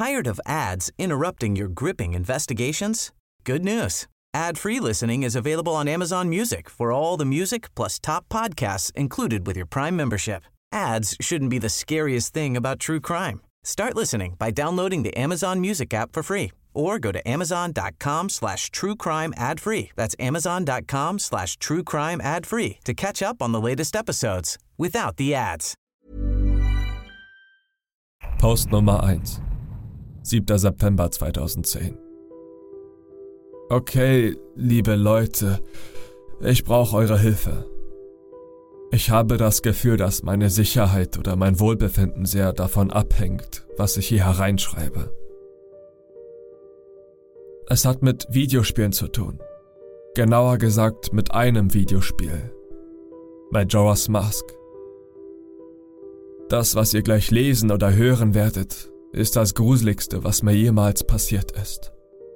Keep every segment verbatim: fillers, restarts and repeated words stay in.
Tired of ads interrupting your gripping investigations? Good news. Ad-free listening is available on Amazon Music for all the music plus top podcasts included with your Prime membership. Ads shouldn't be the scariest thing about true crime. Start listening by downloading the Amazon Music app for free or go to amazon.com slash true crime ad free. That's amazon.com slash true crime ad free to catch up on the latest episodes without the ads. Post Nummer eins. siebter September zweitausendzehn. Okay, liebe Leute, ich brauche eure Hilfe. Ich habe das Gefühl, dass meine Sicherheit oder mein Wohlbefinden sehr davon abhängt, was ich hier hereinschreibe. Es hat mit Videospielen zu tun. Genauer gesagt mit einem Videospiel. Majora's Mask. Das, was ihr gleich lesen oder hören werdet, ist das Gruseligste, was mir jemals passiert ist.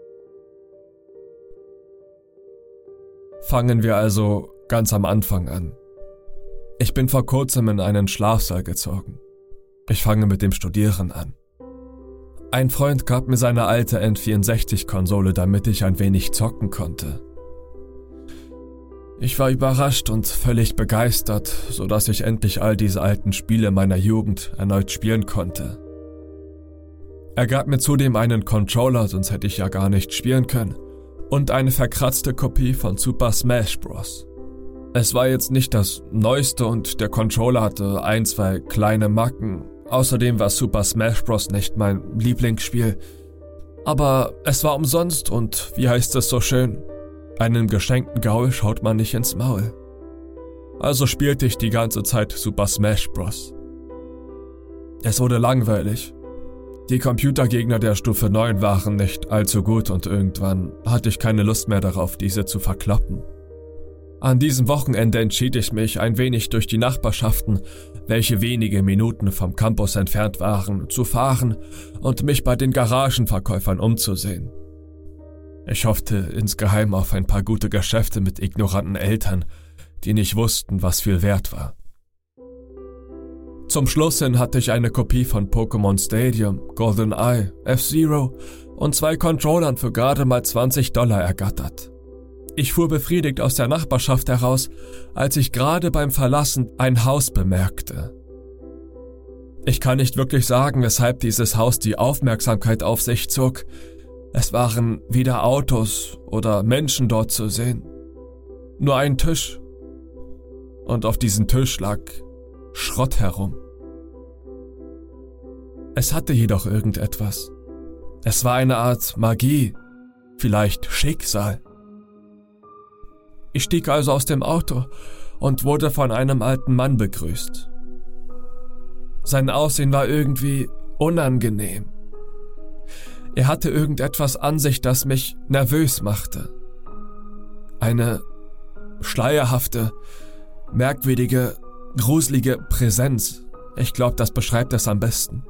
Fangen wir also ganz am Anfang an. Ich bin vor kurzem in einen Schlafsaal gezogen. Ich fange mit dem Studieren an. Ein Freund gab mir seine alte N vierundsechzig-Konsole, damit ich ein wenig zocken konnte. Ich war überrascht und völlig begeistert, sodass ich endlich all diese alten Spiele meiner Jugend erneut spielen konnte. Er gab mir zudem einen Controller, sonst hätte ich ja gar nicht spielen können, und eine verkratzte Kopie von Super Smash Bros. Es war jetzt nicht das Neueste und der Controller hatte ein, zwei kleine Macken. Außerdem war Super Smash Bros. Nicht mein Lieblingsspiel. Aber es war umsonst und, wie heißt es so schön, einem geschenkten Gaul schaut man nicht ins Maul. Also spielte ich die ganze Zeit Super Smash Bros. Es wurde langweilig. Die Computergegner der Stufe neun waren nicht allzu gut und irgendwann hatte ich keine Lust mehr darauf, diese zu verkloppen. An diesem Wochenende entschied ich mich, ein wenig durch die Nachbarschaften, welche wenige Minuten vom Campus entfernt waren, zu fahren und mich bei den Garagenverkäufern umzusehen. Ich hoffte insgeheim auf ein paar gute Geschäfte mit ignoranten Eltern, die nicht wussten, was viel wert war. Zum Schluss hin hatte ich eine Kopie von Pokémon Stadium, GoldenEye, F-Zero und zwei Controllern für gerade mal zwanzig Dollar ergattert. Ich fuhr befriedigt aus der Nachbarschaft heraus, als ich gerade beim Verlassen ein Haus bemerkte. Ich kann nicht wirklich sagen, weshalb dieses Haus die Aufmerksamkeit auf sich zog. Es waren weder Autos oder Menschen dort zu sehen. Nur ein Tisch. Und auf diesem Tisch lag Schrott herum. Es hatte jedoch irgendetwas. Es war eine Art Magie, vielleicht Schicksal. Ich stieg also aus dem Auto und wurde von einem alten Mann begrüßt. Sein Aussehen war irgendwie unangenehm. Er hatte irgendetwas an sich, das mich nervös machte. Eine schleierhafte, merkwürdige, gruselige Präsenz. Ich glaube, das beschreibt es am besten.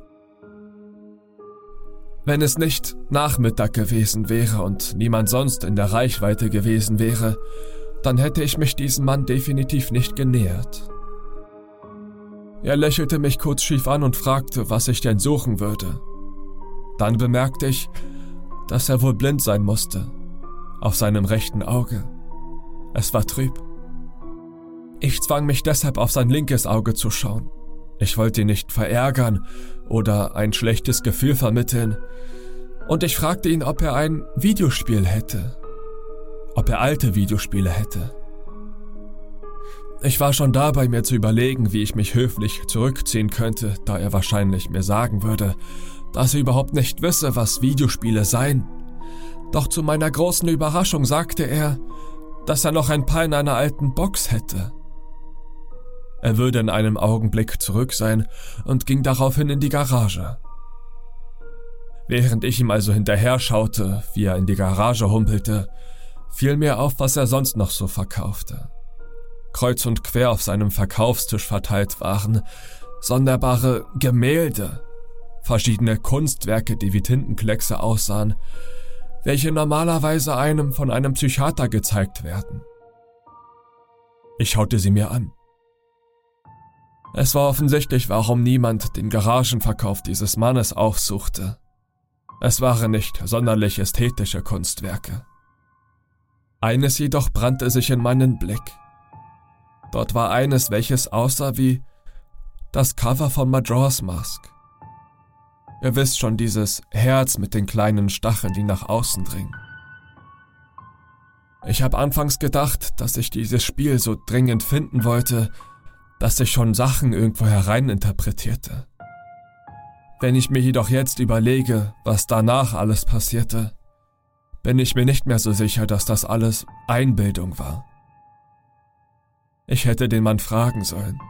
Wenn es nicht Nachmittag gewesen wäre und niemand sonst in der Reichweite gewesen wäre, dann hätte ich mich diesem Mann definitiv nicht genähert. Er lächelte mich kurz schief an und fragte, was ich denn suchen würde. Dann bemerkte ich, dass er wohl blind sein musste, auf seinem rechten Auge. Es war trüb. Ich zwang mich deshalb auf sein linkes Auge zu schauen. Ich wollte ihn nicht verärgern oder ein schlechtes Gefühl vermitteln. Und ich fragte ihn, ob er ein Videospiel hätte. Ob er alte Videospiele hätte. Ich war schon dabei, mir zu überlegen, wie ich mich höflich zurückziehen könnte, da er wahrscheinlich mir sagen würde, dass er überhaupt nicht wisse, was Videospiele seien. Doch zu meiner großen Überraschung sagte er, dass er noch ein paar in einer alten Box hätte. Er würde in einem Augenblick zurück sein und ging daraufhin in die Garage. Während ich ihm also hinterher schaute, wie er in die Garage humpelte, fiel mir auf, was er sonst noch so verkaufte. Kreuz und quer auf seinem Verkaufstisch verteilt waren sonderbare Gemälde, verschiedene Kunstwerke, die wie Tintenkleckse aussahen, welche normalerweise einem von einem Psychiater gezeigt werden. Ich schaute sie mir an. Es war offensichtlich, warum niemand den Garagenverkauf dieses Mannes aufsuchte. Es waren nicht sonderlich ästhetische Kunstwerke. Eines jedoch brannte sich in meinen Blick. Dort war eines, welches aussah wie das Cover von Majora's Mask. Ihr wisst schon, dieses Herz mit den kleinen Stacheln, die nach außen dringen. Ich habe anfangs gedacht, dass ich dieses Spiel so dringend finden wollte, dass ich schon Sachen irgendwo hereininterpretierte. Wenn ich mir jedoch jetzt überlege, was danach alles passierte, bin ich mir nicht mehr so sicher, dass das alles Einbildung war. Ich hätte den Mann fragen sollen.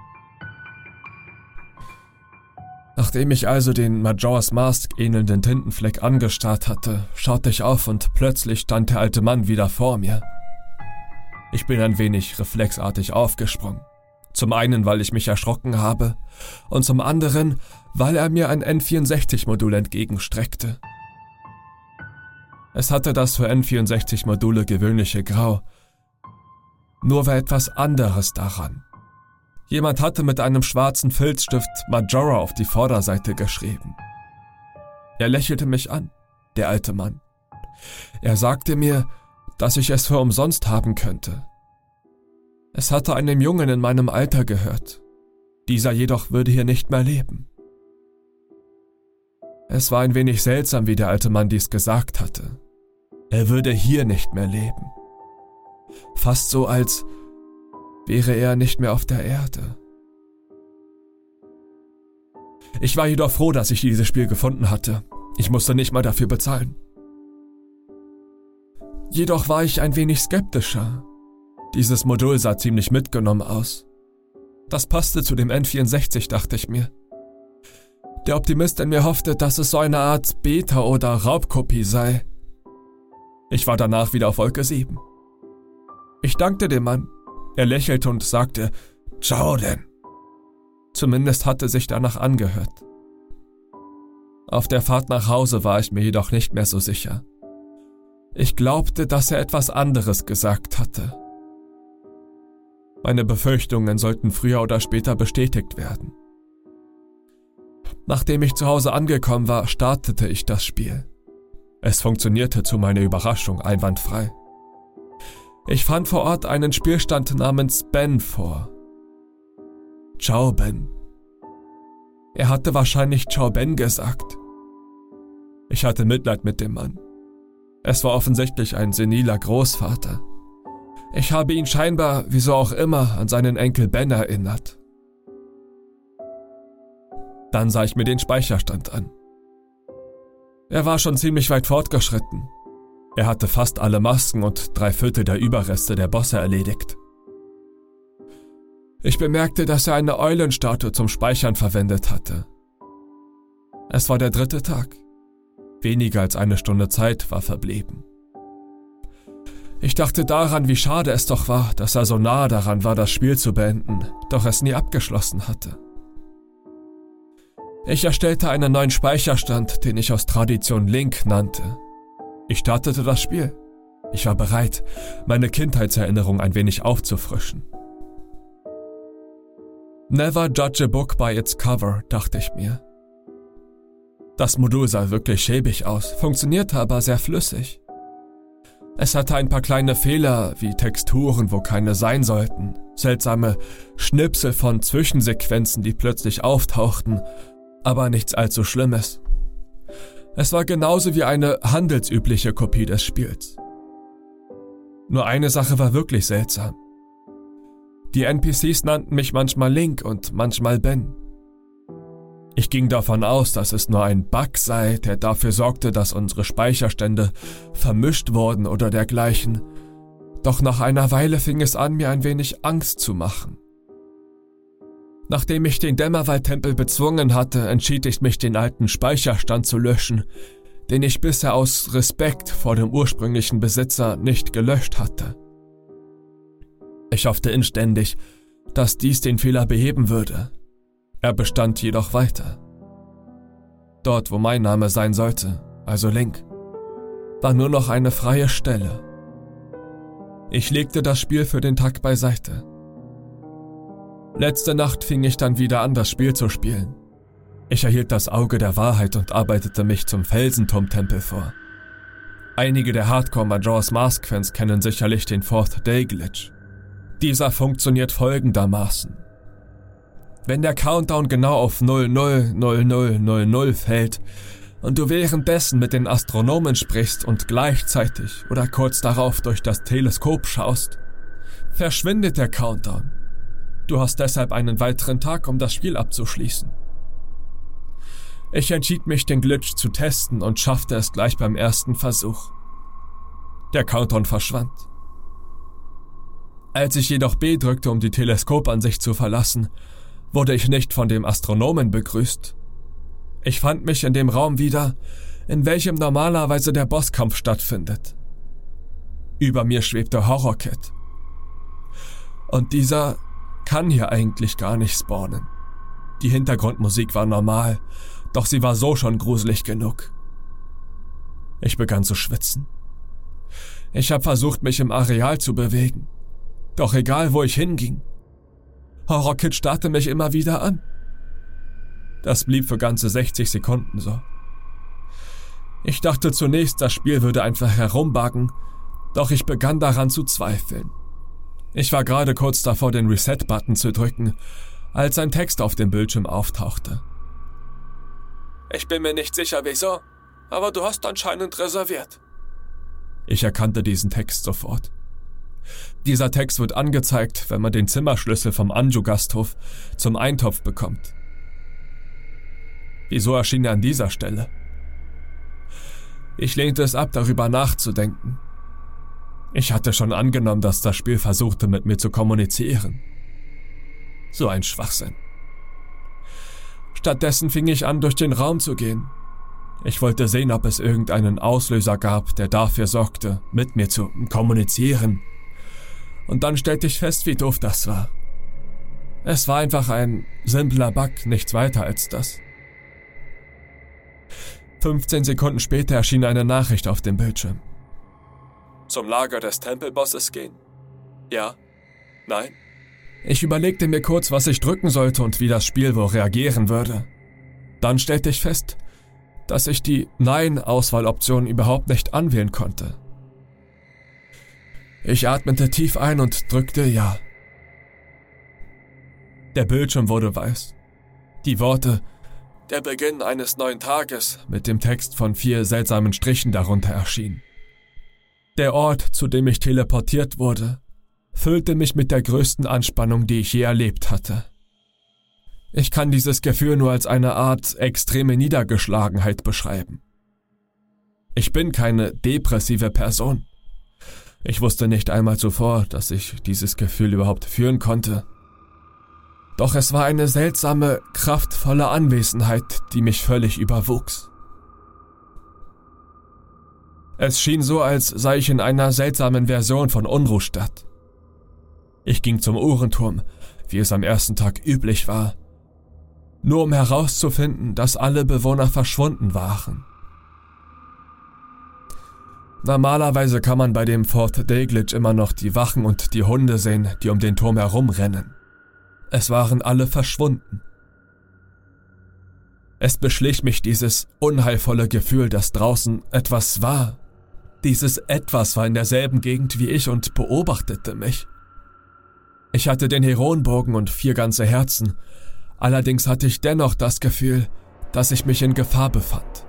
Nachdem ich also den Majora's Mask ähnelnden Tintenfleck angestarrt hatte, schaute ich auf und plötzlich stand der alte Mann wieder vor mir. Ich bin ein wenig reflexartig aufgesprungen. Zum einen, weil ich mich erschrocken habe und zum anderen, weil er mir ein N vierundsechzig Modul entgegenstreckte. Es hatte das für N vierundsechzig Module gewöhnliche Grau. Nur war etwas anderes daran. Jemand hatte mit einem schwarzen Filzstift Majora auf die Vorderseite geschrieben. Er lächelte mich an, der alte Mann. Er sagte mir, dass ich es für umsonst haben könnte. Es hatte einem Jungen in meinem Alter gehört. Dieser jedoch würde hier nicht mehr leben. Es war ein wenig seltsam, wie der alte Mann dies gesagt hatte. Er würde hier nicht mehr leben. Fast so, als wäre er nicht mehr auf der Erde. Ich war jedoch froh, dass ich dieses Spiel gefunden hatte. Ich musste nicht mal dafür bezahlen. Jedoch war ich ein wenig skeptischer. Dieses Modul sah ziemlich mitgenommen aus. Das passte zu dem N vierundsechzig, dachte ich mir. Der Optimist in mir hoffte, dass es so eine Art Beta- oder Raubkopie sei. Ich war danach wieder auf Wolke sieben. Ich dankte dem Mann. Er lächelte und sagte, »Ciao denn.« Zumindest hatte sich danach angehört. Auf der Fahrt nach Hause war ich mir jedoch nicht mehr so sicher. Ich glaubte, dass er etwas anderes gesagt hatte. Meine Befürchtungen sollten früher oder später bestätigt werden. Nachdem ich zu Hause angekommen war, startete ich das Spiel. Es funktionierte zu meiner Überraschung einwandfrei. Ich fand vor Ort einen Spielstand namens Ben vor. Ciao Ben. Er hatte wahrscheinlich Ciao Ben gesagt. Ich hatte Mitleid mit dem Mann. Es war offensichtlich ein seniler Großvater. Ich habe ihn scheinbar, wieso auch immer, an seinen Enkel Ben erinnert. Dann sah ich mir den Speicherstand an. Er war schon ziemlich weit fortgeschritten. Er hatte fast alle Masken und drei Viertel der Überreste der Bosse erledigt. Ich bemerkte, dass er eine Eulenstatue zum Speichern verwendet hatte. Es war der dritte Tag. Weniger als eine Stunde Zeit war verblieben. Ich dachte daran, wie schade es doch war, dass er so nahe daran war, das Spiel zu beenden, doch es nie abgeschlossen hatte. Ich erstellte einen neuen Speicherstand, den ich aus Tradition Link nannte. Ich startete das Spiel. Ich war bereit, meine Kindheitserinnerung ein wenig aufzufrischen. Never judge a book by its cover, dachte ich mir. Das Modul sah wirklich schäbig aus, funktionierte aber sehr flüssig. Es hatte ein paar kleine Fehler, wie Texturen, wo keine sein sollten, seltsame Schnipsel von Zwischensequenzen, die plötzlich auftauchten, aber nichts allzu Schlimmes. Es war genauso wie eine handelsübliche Kopie des Spiels. Nur eine Sache war wirklich seltsam. Die N P Cs nannten mich manchmal Link und manchmal Ben. Ich ging davon aus, dass es nur ein Bug sei, der dafür sorgte, dass unsere Speicherstände vermischt wurden oder dergleichen. Doch nach einer Weile fing es an, mir ein wenig Angst zu machen. Nachdem ich den Dämmerwald-Tempel bezwungen hatte, entschied ich mich, den alten Speicherstand zu löschen, den ich bisher aus Respekt vor dem ursprünglichen Besitzer nicht gelöscht hatte. Ich hoffte inständig, dass dies den Fehler beheben würde. Er bestand jedoch weiter. Dort, wo mein Name sein sollte, also Link, war nur noch eine freie Stelle. Ich legte das Spiel für den Tag beiseite. Letzte Nacht fing ich dann wieder an, das Spiel zu spielen. Ich erhielt das Auge der Wahrheit und arbeitete mich zum Felsenturm-Tempel vor. Einige der Hardcore-Majora's Mask-Fans kennen sicherlich den Fourth Day Glitch. Dieser funktioniert folgendermaßen. Wenn der Countdown genau auf null null null null null null fällt und du währenddessen mit den Astronomen sprichst und gleichzeitig oder kurz darauf durch das Teleskop schaust, verschwindet der Countdown. Du hast deshalb einen weiteren Tag, um das Spiel abzuschließen. Ich entschied mich, den Glitch zu testen und schaffte es gleich beim ersten Versuch. Der Countdown verschwand. Als ich jedoch B drückte, um die Teleskopansicht zu verlassen, wurde ich nicht von dem Astronomen begrüßt. Ich fand mich in dem Raum wieder, in welchem normalerweise der Bosskampf stattfindet. Über mir schwebte Horror Kid. Und dieser kann hier eigentlich gar nicht spawnen. Die Hintergrundmusik war normal, doch sie war so schon gruselig genug. Ich begann zu schwitzen. Ich habe versucht, mich im Areal zu bewegen. Doch egal, wo ich hinging, Horror Kid starrte mich immer wieder an. Das blieb für ganze sechzig Sekunden so. Ich dachte zunächst, das Spiel würde einfach herumbuggen, doch ich begann daran zu zweifeln. Ich war gerade kurz davor, den Reset-Button zu drücken, als ein Text auf dem Bildschirm auftauchte. Ich bin mir nicht sicher, wieso, aber du hast anscheinend reserviert. Ich erkannte diesen Text sofort. Dieser Text wird angezeigt, wenn man den Zimmerschlüssel vom Anju-Gasthof zum Eintopf bekommt. Wieso erschien er an dieser Stelle? Ich lehnte es ab, darüber nachzudenken. Ich hatte schon angenommen, dass das Spiel versuchte, mit mir zu kommunizieren. So ein Schwachsinn. Stattdessen fing ich an, durch den Raum zu gehen. Ich wollte sehen, ob es irgendeinen Auslöser gab, der dafür sorgte, mit mir zu kommunizieren. Und dann stellte ich fest, wie doof das war. Es war einfach ein simpler Bug, nichts weiter als das. fünfzehn Sekunden später erschien eine Nachricht auf dem Bildschirm. Zum Lager des Tempelbosses gehen? Ja? Nein? Ich überlegte mir kurz, was ich drücken sollte und wie das Spiel wohl reagieren würde. Dann stellte ich fest, dass ich die Nein-Auswahloption überhaupt nicht anwählen konnte. Ich atmete tief ein und drückte Ja. Der Bildschirm wurde weiß. Die Worte »Der Beginn eines neuen Tages« mit dem Text von vier seltsamen Strichen darunter erschienen. Der Ort, zu dem ich teleportiert wurde, füllte mich mit der größten Anspannung, die ich je erlebt hatte. Ich kann dieses Gefühl nur als eine Art extreme Niedergeschlagenheit beschreiben. Ich bin keine depressive Person. Ich wusste nicht einmal zuvor, dass ich dieses Gefühl überhaupt fühlen konnte. Doch es war eine seltsame, kraftvolle Anwesenheit, die mich völlig überwuchs. Es schien so, als sei ich in einer seltsamen Version von Unruhstadt. Ich ging zum Uhrenturm, wie es am ersten Tag üblich war, nur um herauszufinden, dass alle Bewohner verschwunden waren. Normalerweise kann man bei dem Fourth Day Glitch immer noch die Wachen und die Hunde sehen, die um den Turm herumrennen. Es waren alle verschwunden. Es beschlich mich dieses unheilvolle Gefühl, dass draußen etwas war. Dieses Etwas war in derselben Gegend wie ich und beobachtete mich. Ich hatte den Heroenbogen und vier ganze Herzen, allerdings hatte ich dennoch das Gefühl, dass ich mich in Gefahr befand.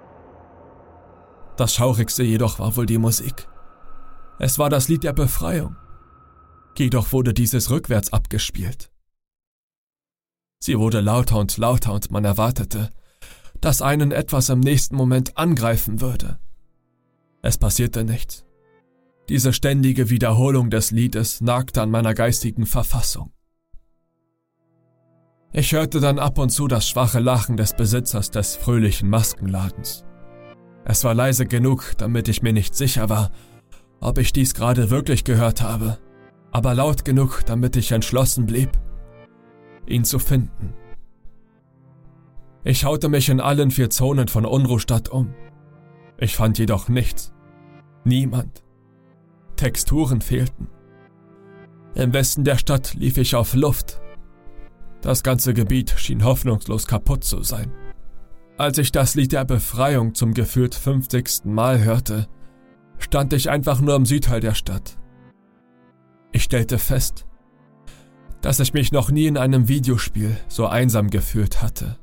Das Schaurigste jedoch war wohl die Musik. Es war das Lied der Befreiung. Jedoch wurde dieses rückwärts abgespielt. Sie wurde lauter und lauter und man erwartete, dass einen etwas im nächsten Moment angreifen würde. Es passierte nichts. Diese ständige Wiederholung des Liedes nagte an meiner geistigen Verfassung. Ich hörte dann ab und zu das schwache Lachen des Besitzers des fröhlichen Maskenladens. Es war leise genug, damit ich mir nicht sicher war, ob ich dies gerade wirklich gehört habe, aber laut genug, damit ich entschlossen blieb, ihn zu finden. Ich schaute mich in allen vier Zonen von Unruhstadt um. Ich fand jedoch nichts. Niemand. Texturen fehlten. Im Westen der Stadt lief ich auf Luft. Das ganze Gebiet schien hoffnungslos kaputt zu sein. Als ich das Lied der Befreiung zum gefühlt fünfzigsten Mal hörte, stand ich einfach nur im Südteil der Stadt. Ich stellte fest, dass ich mich noch nie in einem Videospiel so einsam gefühlt hatte.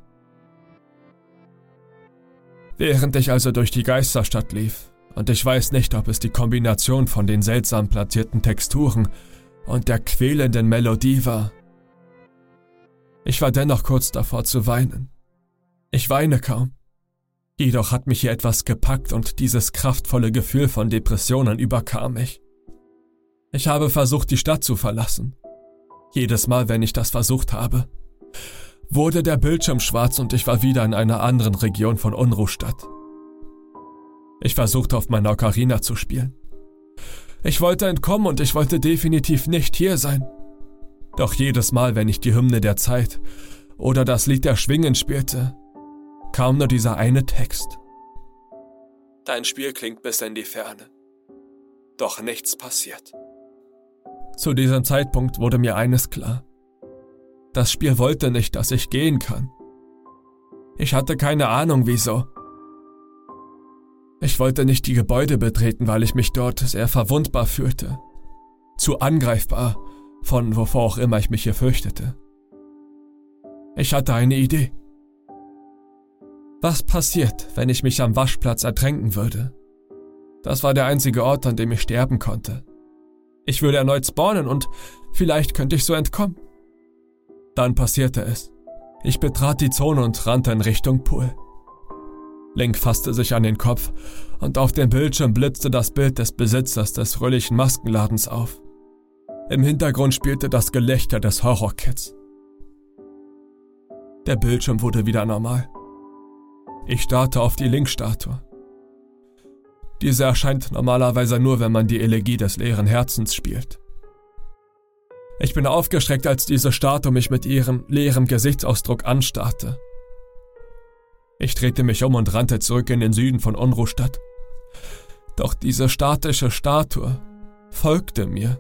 Während ich also durch die Geisterstadt lief, und ich weiß nicht, ob es die Kombination von den seltsam platzierten Texturen und der quälenden Melodie war, ich war dennoch kurz davor zu weinen. Ich weine kaum. Jedoch hat mich hier etwas gepackt und dieses kraftvolle Gefühl von Depressionen überkam mich. Ich habe versucht, die Stadt zu verlassen. Jedes Mal, wenn ich das versucht habe, wurde der Bildschirm schwarz und ich war wieder in einer anderen Region von Unruhstadt. Ich versuchte, auf meiner Ocarina zu spielen. Ich wollte entkommen und ich wollte definitiv nicht hier sein. Doch jedes Mal, wenn ich die Hymne der Zeit oder das Lied der Schwingen spielte, kam nur dieser eine Text. Dein Spiel klingt bis in die Ferne. Doch nichts passiert. Zu diesem Zeitpunkt wurde mir eines klar. Das Spiel wollte nicht, dass ich gehen kann. Ich hatte keine Ahnung, wieso. Ich wollte nicht die Gebäude betreten, weil ich mich dort sehr verwundbar fühlte. Zu angreifbar, von wovor auch immer ich mich hier fürchtete. Ich hatte eine Idee. Was passiert, wenn ich mich am Waschplatz ertränken würde? Das war der einzige Ort, an dem ich sterben konnte. Ich würde erneut spawnen und vielleicht könnte ich so entkommen. Dann passierte es. Ich betrat die Zone und rannte in Richtung Pool. Link fasste sich an den Kopf und auf dem Bildschirm blitzte das Bild des Besitzers des fröhlichen Maskenladens auf. Im Hintergrund spielte das Gelächter des Horrorkids. Der Bildschirm wurde wieder normal. Ich starrte auf die Link-Statue. Diese erscheint normalerweise nur, wenn man die Elegie des leeren Herzens spielt. Ich bin aufgeschreckt, als diese Statue mich mit ihrem leeren Gesichtsausdruck anstarrte. Ich drehte mich um und rannte zurück in den Süden von Unruhstadt. Doch diese statische Statue folgte mir.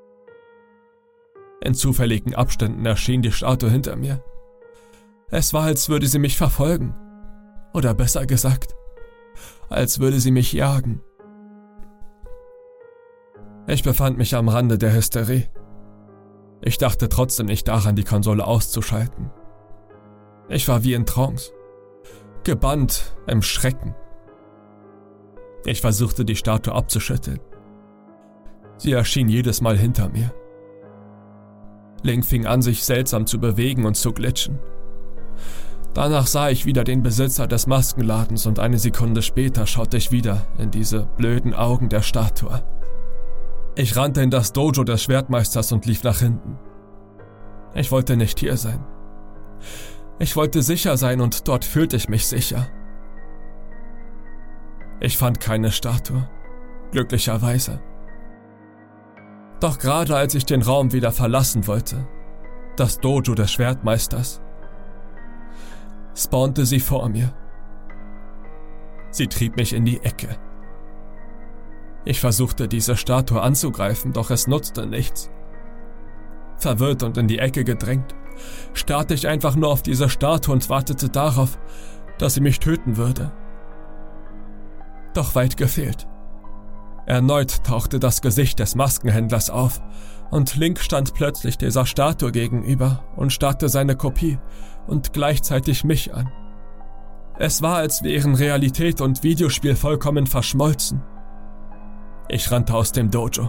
In zufälligen Abständen erschien die Statue hinter mir. Es war, als würde sie mich verfolgen. Oder besser gesagt, als würde sie mich jagen. Ich befand mich am Rande der Hysterie. Ich dachte trotzdem nicht daran, die Konsole auszuschalten. Ich war wie in Trance, gebannt im Schrecken. Ich versuchte, die Statue abzuschütteln. Sie erschien jedes Mal hinter mir. Link fing an, sich seltsam zu bewegen und zu glitschen. Danach sah ich wieder den Besitzer des Maskenladens und eine Sekunde später schaute ich wieder in diese blöden Augen der Statue. Ich rannte in das Dojo des Schwertmeisters und lief nach hinten. Ich wollte nicht hier sein. Ich wollte sicher sein und dort fühlte ich mich sicher. Ich fand keine Statue, glücklicherweise. Doch gerade als ich den Raum wieder verlassen wollte, das Dojo des Schwertmeisters, spawnte sie vor mir. Sie trieb mich in die Ecke. Ich versuchte, diese Statue anzugreifen, doch es nutzte nichts. Verwirrt und in die Ecke gedrängt, starrte ich einfach nur auf diese Statue und wartete darauf, dass sie mich töten würde. Doch weit gefehlt. Erneut tauchte das Gesicht des Maskenhändlers auf und Link stand plötzlich dieser Statue gegenüber und starrte seine Kopie und gleichzeitig mich an. Es war, als wären Realität und Videospiel vollkommen verschmolzen. Ich rannte aus dem Dojo.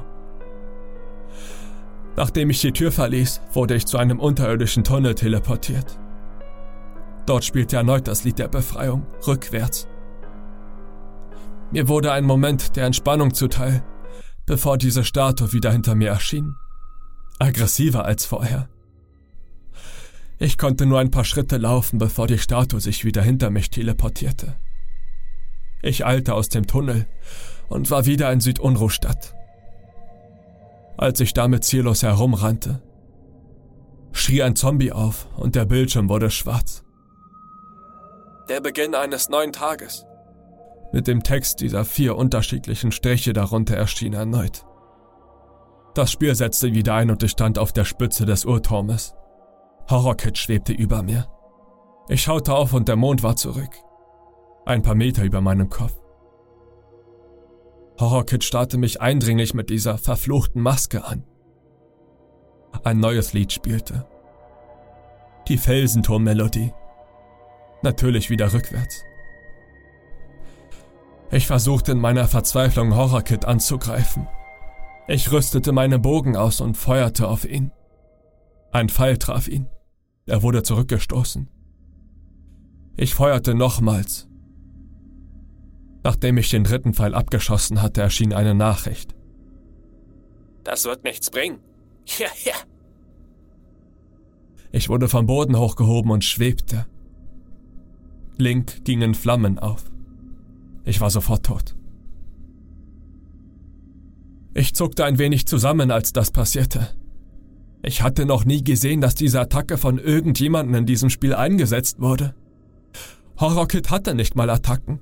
Nachdem ich die Tür verließ, wurde ich zu einem unterirdischen Tunnel teleportiert. Dort spielte erneut das Lied der Befreiung, rückwärts. Mir wurde ein Moment der Entspannung zuteil, bevor diese Statue wieder hinter mir erschien. Aggressiver als vorher. Ich konnte nur ein paar Schritte laufen, bevor die Statue sich wieder hinter mich teleportierte. Ich eilte aus dem Tunnel und war wieder in Südunruhstadt. Als ich damit ziellos herumrannte, schrie ein Zombie auf und der Bildschirm wurde schwarz. Der Beginn eines neuen Tages. Mit dem Text dieser vier unterschiedlichen Striche darunter erschien erneut. Das Spiel setzte wieder ein und ich stand auf der Spitze des Uhrturmes. Horrorkid schwebte über mir. Ich schaute auf und der Mond war zurück. Ein paar Meter über meinem Kopf. Horrorkid starrte mich eindringlich mit dieser verfluchten Maske an. Ein neues Lied spielte. Die Felsenturm-Melodie. Natürlich wieder rückwärts. Ich versuchte in meiner Verzweiflung Horrorkid anzugreifen. Ich rüstete meinen Bogen aus und feuerte auf ihn. Ein Pfeil traf ihn. Er wurde zurückgestoßen. Ich feuerte nochmals. Nachdem ich den dritten Pfeil abgeschossen hatte, erschien eine Nachricht. Das wird nichts bringen. Ja, ja. Ich wurde vom Boden hochgehoben und schwebte. Link ging in Flammen auf. Ich war sofort tot. Ich zuckte ein wenig zusammen, als das passierte. Ich hatte noch nie gesehen, dass diese Attacke von irgendjemandem in diesem Spiel eingesetzt wurde. Horrorkid hatte nicht mal Attacken.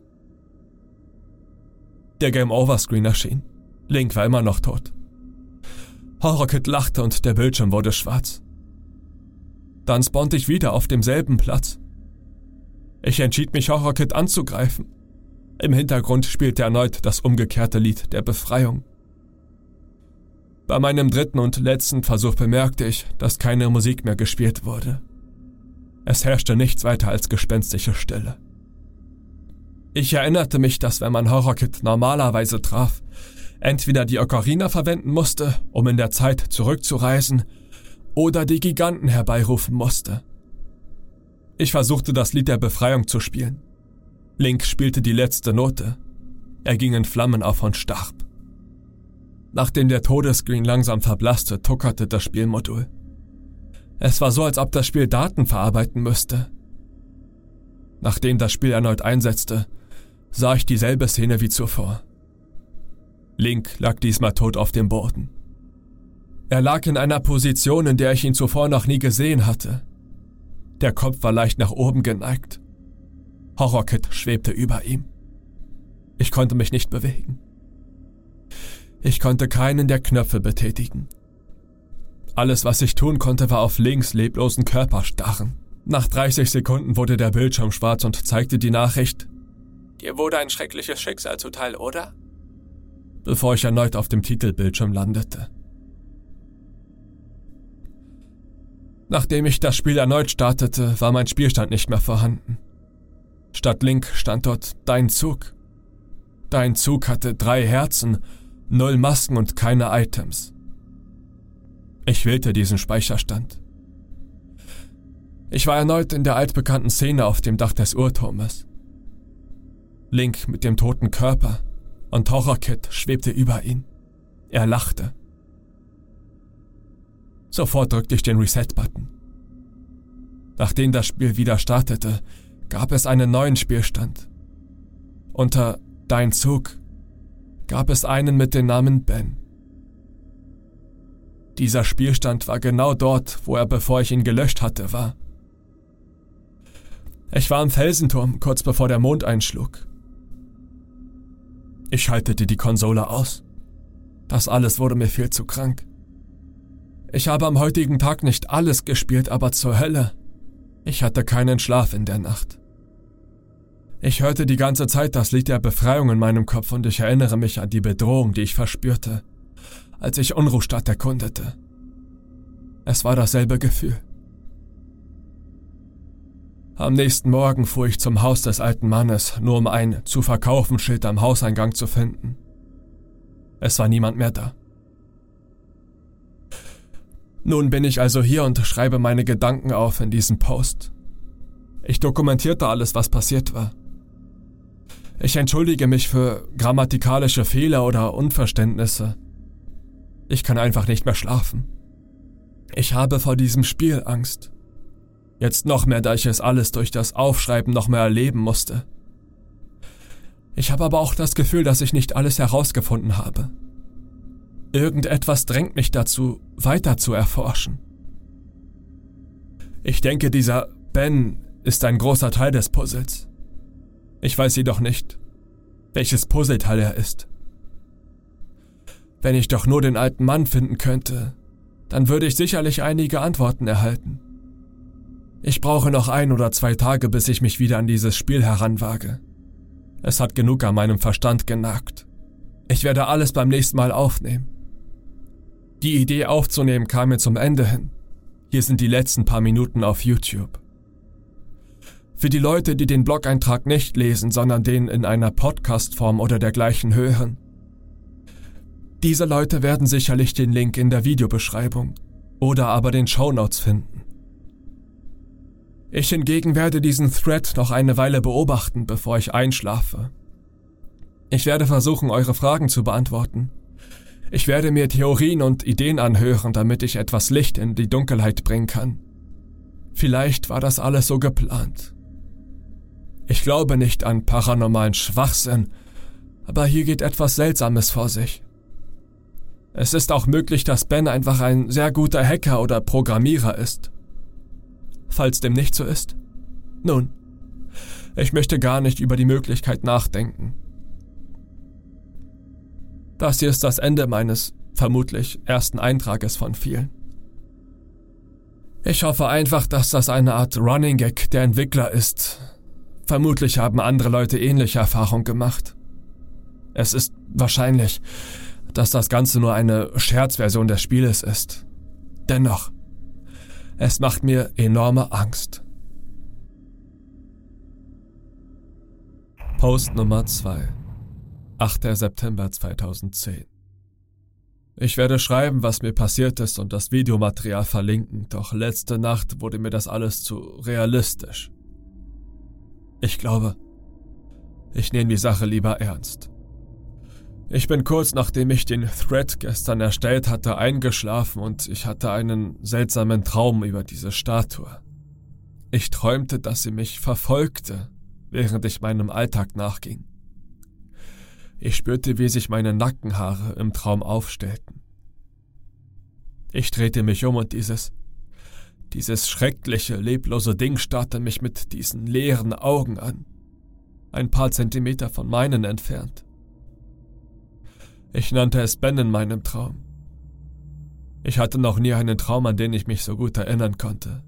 Der Game-Over-Screen erschien. Link war immer noch tot. Horrorkid lachte und der Bildschirm wurde schwarz. Dann spawnte ich wieder auf demselben Platz. Ich entschied mich, Horrorkid anzugreifen. Im Hintergrund spielte erneut das umgekehrte Lied der Befreiung. Bei meinem dritten und letzten Versuch bemerkte ich, dass keine Musik mehr gespielt wurde. Es herrschte nichts weiter als gespenstische Stille. Ich erinnerte mich, dass wenn man Horrorkid normalerweise traf, entweder die Ocarina verwenden musste, um in der Zeit zurückzureisen, oder die Giganten herbeirufen musste. Ich versuchte, das Lied der Befreiung zu spielen. Link spielte die letzte Note. Er ging in Flammen auf und starb. Nachdem der Todesscreen langsam verblasste, tuckerte das Spielmodul. Es war so, als ob das Spiel Daten verarbeiten müsste. Nachdem das Spiel erneut einsetzte, sah ich dieselbe Szene wie zuvor. Link lag diesmal tot auf dem Boden. Er lag in einer Position, in der ich ihn zuvor noch nie gesehen hatte. Der Kopf war leicht nach oben geneigt. Horrorkid schwebte über ihm. Ich konnte mich nicht bewegen. Ich konnte keinen der Knöpfe betätigen. Alles, was ich tun konnte, war auf Links leblosen Körper starren. Nach dreißig Sekunden wurde der Bildschirm schwarz und zeigte die Nachricht: Dir wurde ein schreckliches Schicksal zuteil, oder? Bevor ich erneut auf dem Titelbildschirm landete. Nachdem ich das Spiel erneut startete, war mein Spielstand nicht mehr vorhanden. Statt Link stand dort Dein Zug. Dein Zug hatte drei Herzen, null Masken und keine Items. Ich wählte diesen Speicherstand. Ich war erneut in der altbekannten Szene auf dem Dach des Uhrturmes. Link mit dem toten Körper und Horrorkid schwebte über ihn. Er lachte. Sofort drückte ich den Reset-Button. Nachdem das Spiel wieder startete, gab es einen neuen Spielstand. Unter Dein Zug gab es einen mit dem Namen Ben. Dieser Spielstand war genau dort, wo er, bevor ich ihn gelöscht hatte, war. Ich war am Felsenturm, kurz bevor der Mond einschlug. Ich schaltete die Konsole aus. Das alles wurde mir viel zu krank. Ich habe am heutigen Tag nicht alles gespielt, aber zur Hölle. Ich hatte keinen Schlaf in der Nacht. Ich hörte die ganze Zeit das Lied der Befreiung in meinem Kopf und ich erinnere mich an die Bedrohung, die ich verspürte, als ich Unruhstadt erkundete. Es war dasselbe Gefühl. Am nächsten Morgen fuhr ich zum Haus des alten Mannes, nur um ein zu verkaufen Schild am Hauseingang zu finden. Es war niemand mehr da. Nun bin ich also hier und schreibe meine Gedanken auf in diesem Post. Ich dokumentierte alles, was passiert war. Ich entschuldige mich für grammatikalische Fehler oder Unverständnisse. Ich kann einfach nicht mehr schlafen. Ich habe vor diesem Spiel Angst. Jetzt noch mehr, da ich es alles durch das Aufschreiben noch mehr erleben musste. Ich habe aber auch das Gefühl, dass ich nicht alles herausgefunden habe. Irgendetwas drängt mich dazu, weiter zu erforschen. Ich denke, dieser Ben ist ein großer Teil des Puzzles. Ich weiß jedoch nicht, welches Puzzleteil er ist. Wenn ich doch nur den alten Mann finden könnte, dann würde ich sicherlich einige Antworten erhalten. Ich brauche noch ein oder zwei Tage, bis ich mich wieder an dieses Spiel heranwage. Es hat genug an meinem Verstand genagt. Ich werde alles beim nächsten Mal aufnehmen. Die Idee aufzunehmen kam mir zum Ende hin. Hier sind die letzten paar Minuten auf YouTube. Für die Leute, die den Blog-Eintrag nicht lesen, sondern den in einer Podcast-Form oder dergleichen hören. Diese Leute werden sicherlich den Link in der Videobeschreibung oder aber den Shownotes finden. Ich hingegen werde diesen Thread noch eine Weile beobachten, bevor ich einschlafe. Ich werde versuchen, eure Fragen zu beantworten. Ich werde mir Theorien und Ideen anhören, damit ich etwas Licht in die Dunkelheit bringen kann. Vielleicht war das alles so geplant. Ich glaube nicht an paranormalen Schwachsinn, aber hier geht etwas Seltsames vor sich. Es ist auch möglich, dass Ben einfach ein sehr guter Hacker oder Programmierer ist. Falls dem nicht so ist, nun, ich möchte gar nicht über die Möglichkeit nachdenken. Das hier ist das Ende meines, vermutlich, ersten Eintrages von vielen. Ich hoffe einfach, dass das eine Art Running Gag der Entwickler ist. Vermutlich haben andere Leute ähnliche Erfahrungen gemacht. Es ist wahrscheinlich, dass das Ganze nur eine Scherzversion des Spieles ist. Dennoch, es macht mir enorme Angst. Post Nummer zwei. achter September zweitausendzehn. Ich werde schreiben, was mir passiert ist und das Videomaterial verlinken, doch letzte Nacht wurde mir das alles zu realistisch. Ich glaube, ich nehme die Sache lieber ernst. Ich bin kurz nachdem ich den Thread gestern erstellt hatte, eingeschlafen und ich hatte einen seltsamen Traum über diese Statue. Ich träumte, dass sie mich verfolgte, während ich meinem Alltag nachging. Ich spürte, wie sich meine Nackenhaare im Traum aufstellten. Ich drehte mich um und dieses, dieses schreckliche, leblose Ding starrte mich mit diesen leeren Augen an, ein paar Zentimeter von meinen entfernt. Ich nannte es Ben in meinem Traum. Ich hatte noch nie einen Traum, an den ich mich so gut erinnern konnte.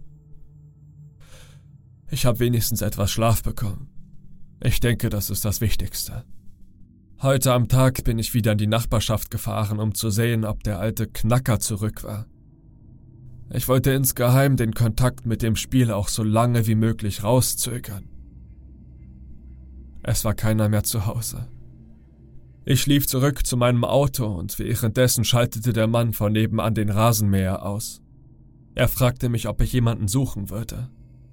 Ich habe wenigstens etwas Schlaf bekommen. Ich denke, das ist das Wichtigste. Heute am Tag bin ich wieder in die Nachbarschaft gefahren, um zu sehen, ob der alte Knacker zurück war. Ich wollte insgeheim den Kontakt mit dem Spiel auch so lange wie möglich rauszögern. Es war keiner mehr zu Hause. Ich lief zurück zu meinem Auto und währenddessen schaltete der Mann von nebenan den Rasenmäher aus. Er fragte mich, ob ich jemanden suchen würde.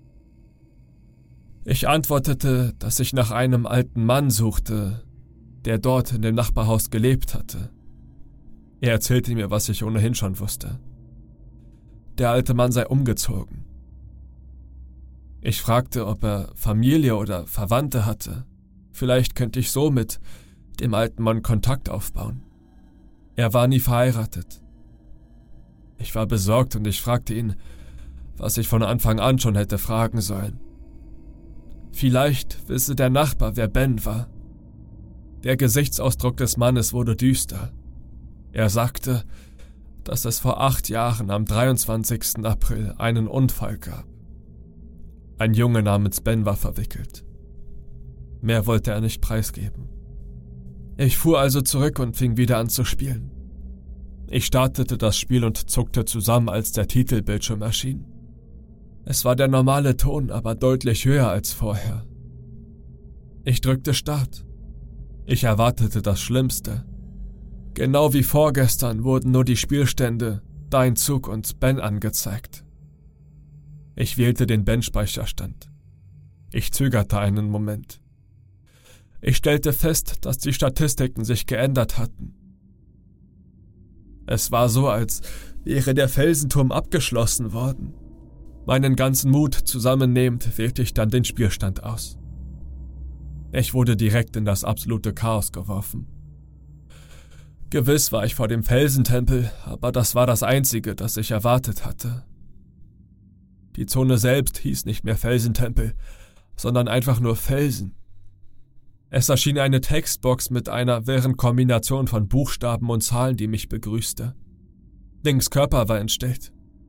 Ich antwortete, dass ich nach einem alten Mann suchte, der dort in dem Nachbarhaus gelebt hatte. Er erzählte mir, was ich ohnehin schon wusste. Der alte Mann sei umgezogen. Ich fragte, ob er Familie oder Verwandte hatte. Vielleicht könnte ich so mit dem alten Mann Kontakt aufbauen. Er war nie verheiratet. Ich war besorgt und ich fragte ihn, was ich von Anfang an schon hätte fragen sollen. Vielleicht wisse der Nachbar, wer Ben war. Der Gesichtsausdruck des Mannes wurde düster. Er sagte, dass es vor acht Jahren am dreiundzwanzigsten April einen Unfall gab. Ein Junge namens Ben war verwickelt. Mehr wollte er nicht preisgeben. Ich fuhr also zurück und fing wieder an zu spielen. Ich startete das Spiel und zuckte zusammen, als der Titelbildschirm erschien. Es war der normale Ton, aber deutlich höher als vorher. Ich drückte Start. Ich erwartete das Schlimmste. Genau wie vorgestern wurden nur die Spielstände, Dein Zug und Ben angezeigt. Ich wählte den Ben-Speicherstand. Ich zögerte einen Moment. Ich stellte fest, dass die Statistiken sich geändert hatten. Es war so, als wäre der Felsenturm abgeschlossen worden. Meinen ganzen Mut zusammennehmend wählte ich dann den Spielstand aus. Ich wurde direkt in das absolute Chaos geworfen. Gewiss war ich vor dem Felsentempel, aber das war das Einzige, das ich erwartet hatte. Die Zone selbst hieß nicht mehr Felsentempel, sondern einfach nur Felsen. Es erschien eine Textbox mit einer wirren Kombination von Buchstaben und Zahlen, die mich begrüßte. Dings Körper war entstellt.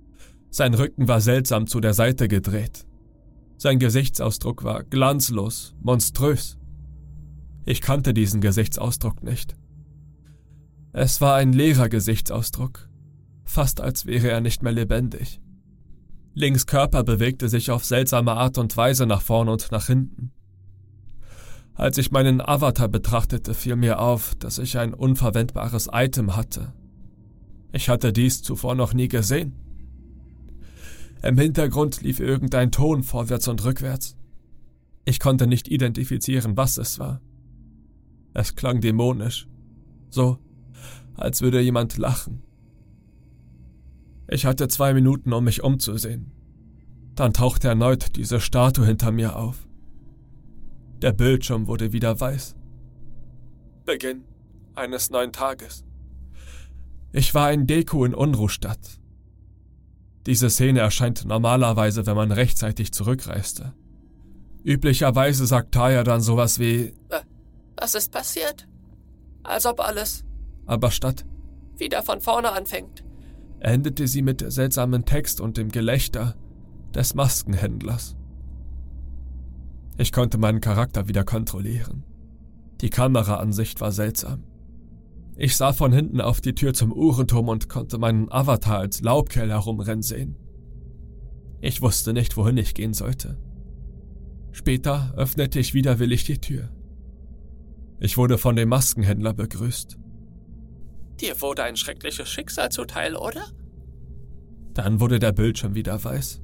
Sein Rücken war seltsam zu der Seite gedreht. Sein Gesichtsausdruck war glanzlos, monströs. Ich kannte diesen Gesichtsausdruck nicht. Es war ein leerer Gesichtsausdruck, fast als wäre er nicht mehr lebendig. Links Körper bewegte sich auf seltsame Art und Weise nach vorn und nach hinten. Als ich meinen Avatar betrachtete, fiel mir auf, dass ich ein unverwendbares Item hatte. Ich hatte dies zuvor noch nie gesehen. Im Hintergrund lief irgendein Ton vorwärts und rückwärts. Ich konnte nicht identifizieren, was es war. Es klang dämonisch, so, als würde jemand lachen. Ich hatte zwei Minuten, um mich umzusehen. Dann tauchte erneut diese Statue hinter mir auf. Der Bildschirm wurde wieder weiß. Beginn eines neuen Tages. Ich war ein Deku in Unruhstadt. Diese Szene erscheint normalerweise, wenn man rechtzeitig zurückreiste. Üblicherweise sagt Taya dann sowas wie: Was ist passiert? Als ob alles, aber statt wieder von vorne anfängt, endete sie mit seltsamen Text und dem Gelächter des Maskenhändlers. Ich konnte meinen Charakter wieder kontrollieren. Die Kameraansicht war seltsam. Ich sah von hinten auf die Tür zum Uhrenturm und konnte meinen Avatar als Laubkerl herumrennen sehen. Ich wusste nicht, wohin ich gehen sollte. Später öffnete ich widerwillig die Tür. Ich wurde von dem Maskenhändler begrüßt. Dir wurde ein schreckliches Schicksal zuteil, oder? Dann wurde der Bildschirm wieder weiß.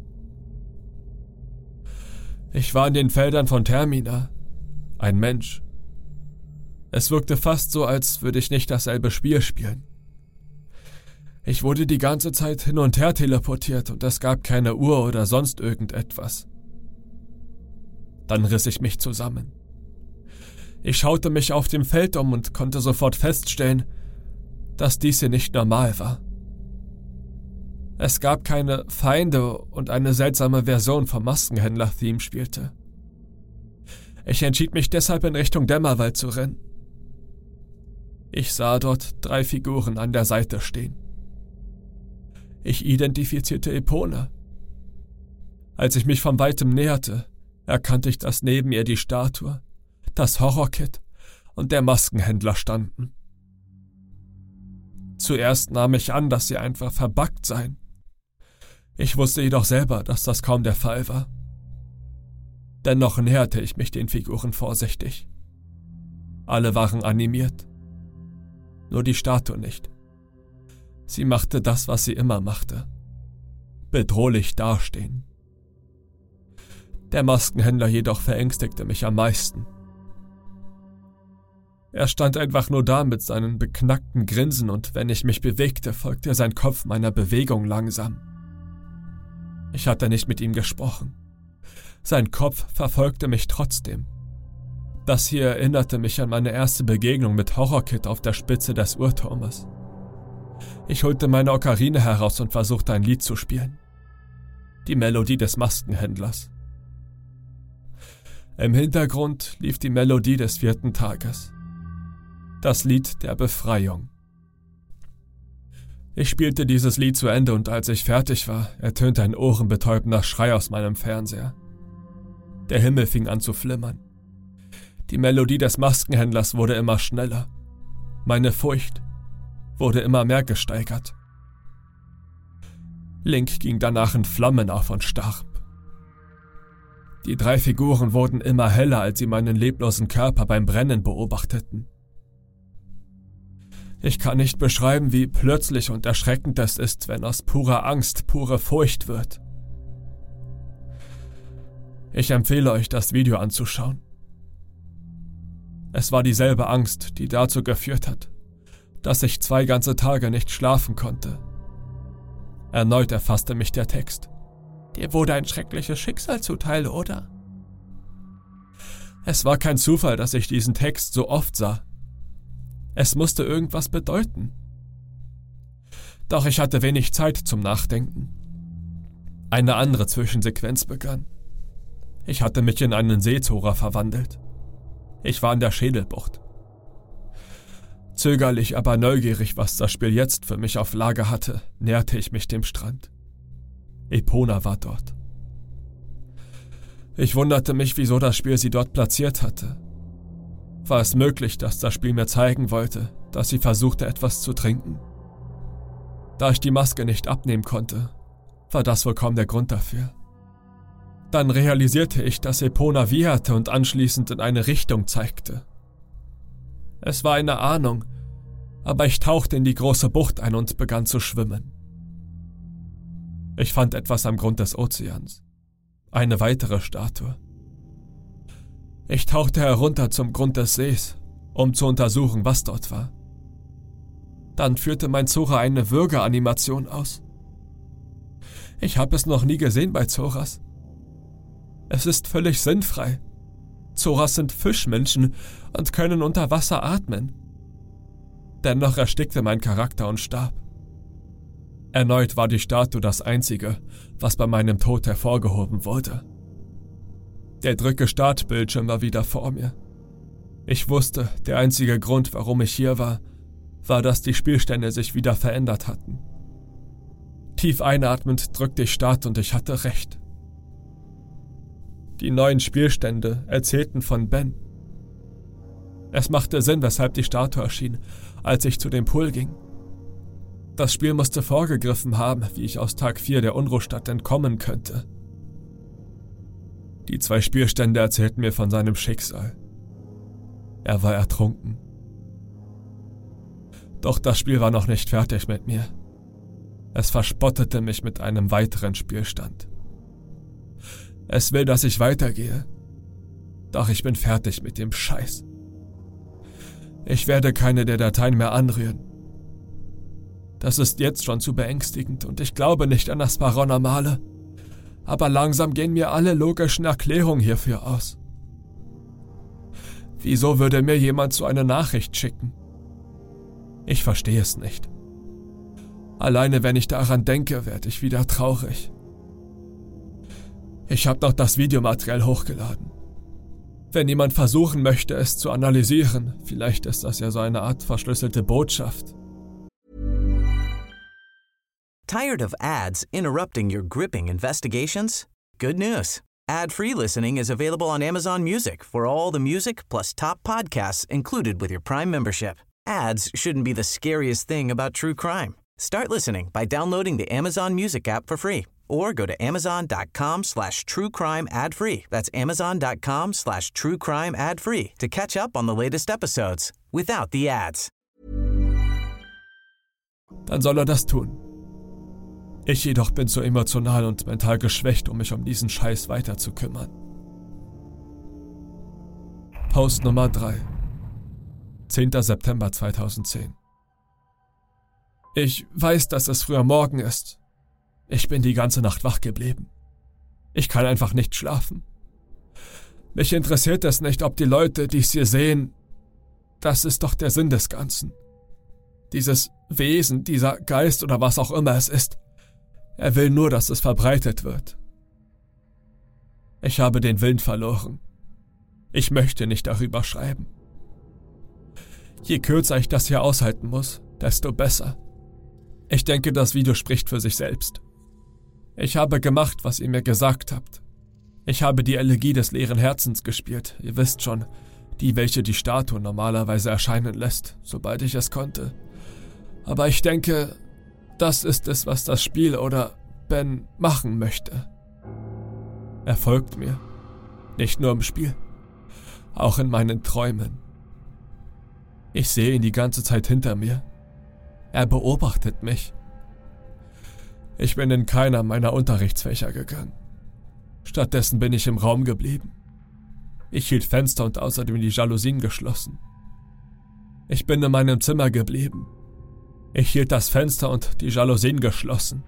Ich war in den Feldern von Termina, ein Mensch. Es wirkte fast so, als würde ich nicht dasselbe Spiel spielen. Ich wurde die ganze Zeit hin und her teleportiert und es gab keine Uhr oder sonst irgendetwas. Dann riss ich mich zusammen. Ich schaute mich auf dem Feld um und konnte sofort feststellen, dass dies hier nicht normal war. Es gab keine Feinde und eine seltsame Version vom Maskenhändler-Theme spielte. Ich entschied mich deshalb in Richtung Dämmerwald zu rennen. Ich sah dort drei Figuren an der Seite stehen. Ich identifizierte Epona. Als ich mich von weitem näherte, erkannte ich, dass neben ihr die Statue, das Horrorkit und der Maskenhändler standen. Zuerst nahm ich an, dass sie einfach verbuggt seien. Ich wusste jedoch selber, dass das kaum der Fall war. Dennoch näherte ich mich den Figuren vorsichtig. Alle waren animiert. Nur die Statue nicht. Sie machte das, was sie immer machte. Bedrohlich dastehen. Der Maskenhändler jedoch verängstigte mich am meisten. Er stand einfach nur da mit seinen beknackten Grinsen und wenn ich mich bewegte, folgte sein Kopf meiner Bewegung langsam. Ich hatte nicht mit ihm gesprochen. Sein Kopf verfolgte mich trotzdem. Das hier erinnerte mich an meine erste Begegnung mit Horrorkit auf der Spitze des Uhrturmes. Ich holte meine Ocarine heraus und versuchte ein Lied zu spielen. Die Melodie des Maskenhändlers. Im Hintergrund lief die Melodie des vierten Tages. Das Lied der Befreiung. Ich spielte dieses Lied zu Ende und als ich fertig war, ertönte ein ohrenbetäubender Schrei aus meinem Fernseher. Der Himmel fing an zu flimmern. Die Melodie des Maskenhändlers wurde immer schneller. Meine Furcht wurde immer mehr gesteigert. Link ging danach in Flammen auf und starb. Die drei Figuren wurden immer heller, als sie meinen leblosen Körper beim Brennen beobachteten. Ich kann nicht beschreiben, wie plötzlich und erschreckend es ist, wenn aus purer Angst pure Furcht wird. Ich empfehle euch, das Video anzuschauen. Es war dieselbe Angst, die dazu geführt hat, dass ich zwei ganze Tage nicht schlafen konnte. Erneut erfasste mich der Text. Dir wurde ein schreckliches Schicksal zuteil, oder? Es war kein Zufall, dass ich diesen Text so oft sah. Es musste irgendwas bedeuten. Doch ich hatte wenig Zeit zum Nachdenken. Eine andere Zwischensequenz begann. Ich hatte mich in einen Seezora verwandelt. Ich war in der Schädelbucht. Zögerlich, aber neugierig, was das Spiel jetzt für mich auf Lager hatte, näherte ich mich dem Strand. Epona war dort. Ich wunderte mich, wieso das Spiel sie dort platziert hatte. War es möglich, dass das Spiel mir zeigen wollte, dass sie versuchte, etwas zu trinken? Da ich die Maske nicht abnehmen konnte, war das wohl kaum der Grund dafür. Dann realisierte ich, dass Epona wieherte und anschließend in eine Richtung zeigte. Es war eine Ahnung, aber ich tauchte in die große Bucht ein und begann zu schwimmen. Ich fand etwas am Grund des Ozeans. Eine weitere Statue. Ich tauchte herunter zum Grund des Sees, um zu untersuchen, was dort war. Dann führte mein Zora eine Würgeanimation aus. Ich habe es noch nie gesehen bei Zoras. Es ist völlig sinnfrei. Zoras sind Fischmenschen und können unter Wasser atmen. Dennoch erstickte mein Charakter und starb. Erneut war die Statue das Einzige, was bei meinem Tod hervorgehoben wurde. Der Drücke-Start-Bildschirm war wieder vor mir. Ich wusste, der einzige Grund, warum ich hier war, war, dass die Spielstände sich wieder verändert hatten. Tief einatmend drückte ich Start und ich hatte recht. Die neuen Spielstände erzählten von Ben. Es machte Sinn, weshalb die Statue erschien, als ich zu dem Pool ging. Das Spiel musste vorgegriffen haben, wie ich aus Tag vier der Unruhstadt entkommen könnte. Die zwei Spielstände erzählten mir von seinem Schicksal. Er war ertrunken. Doch das Spiel war noch nicht fertig mit mir. Es verspottete mich mit einem weiteren Spielstand. Es will, dass ich weitergehe. Doch ich bin fertig mit dem Scheiß. Ich werde keine der Dateien mehr anrühren. Das ist jetzt schon zu beängstigend und ich glaube nicht an das Paranormale. Aber langsam gehen mir alle logischen Erklärungen hierfür aus. Wieso würde mir jemand so eine Nachricht schicken? Ich verstehe es nicht. Alleine wenn ich daran denke, werde ich wieder traurig. Ich habe noch das Videomaterial hochgeladen. Wenn jemand versuchen möchte, es zu analysieren, vielleicht ist das ja so eine Art verschlüsselte Botschaft. Tired of ads interrupting your gripping investigations? Good news. Ad-free listening is available on Amazon Music for all the music plus top podcasts included with your Prime membership. Ads shouldn't be the scariest thing about true crime. Start listening by downloading the Amazon Music app for free or go to amazon.com slash true crime ad free. That's amazon.com slash true crime ad free to catch up on the latest episodes without the ads. Dann soll er das tun. Ich jedoch bin zu emotional und mental geschwächt, um mich um diesen Scheiß weiter zu kümmern. Post Nummer drei. zehnter September zweitausendzehn. Ich weiß, dass es früher Morgen ist. Ich bin die ganze Nacht wach geblieben. Ich kann einfach nicht schlafen. Mich interessiert es nicht, ob die Leute, die es hier sehen, das ist doch der Sinn des Ganzen. Dieses Wesen, dieser Geist oder was auch immer es ist, er will nur, dass es verbreitet wird. Ich habe den Willen verloren. Ich möchte nicht darüber schreiben. Je kürzer ich das hier aushalten muss, desto besser. Ich denke, das Video spricht für sich selbst. Ich habe gemacht, was ihr mir gesagt habt. Ich habe die Elegie des leeren Herzens gespielt, ihr wisst schon, die, welche die Statue normalerweise erscheinen lässt, sobald ich es konnte. Aber ich denke, das ist es, was das Spiel oder Ben machen möchte. Er folgt mir. Nicht nur im Spiel, auch in meinen Träumen. Ich sehe ihn die ganze Zeit hinter mir. Er beobachtet mich. Ich bin in keiner meiner Unterrichtsfächer gegangen. Stattdessen bin ich im Raum geblieben. Ich hielt Fenster und außerdem die Jalousien geschlossen. Ich bin in meinem Zimmer geblieben. Ich hielt das Fenster und die Jalousien geschlossen.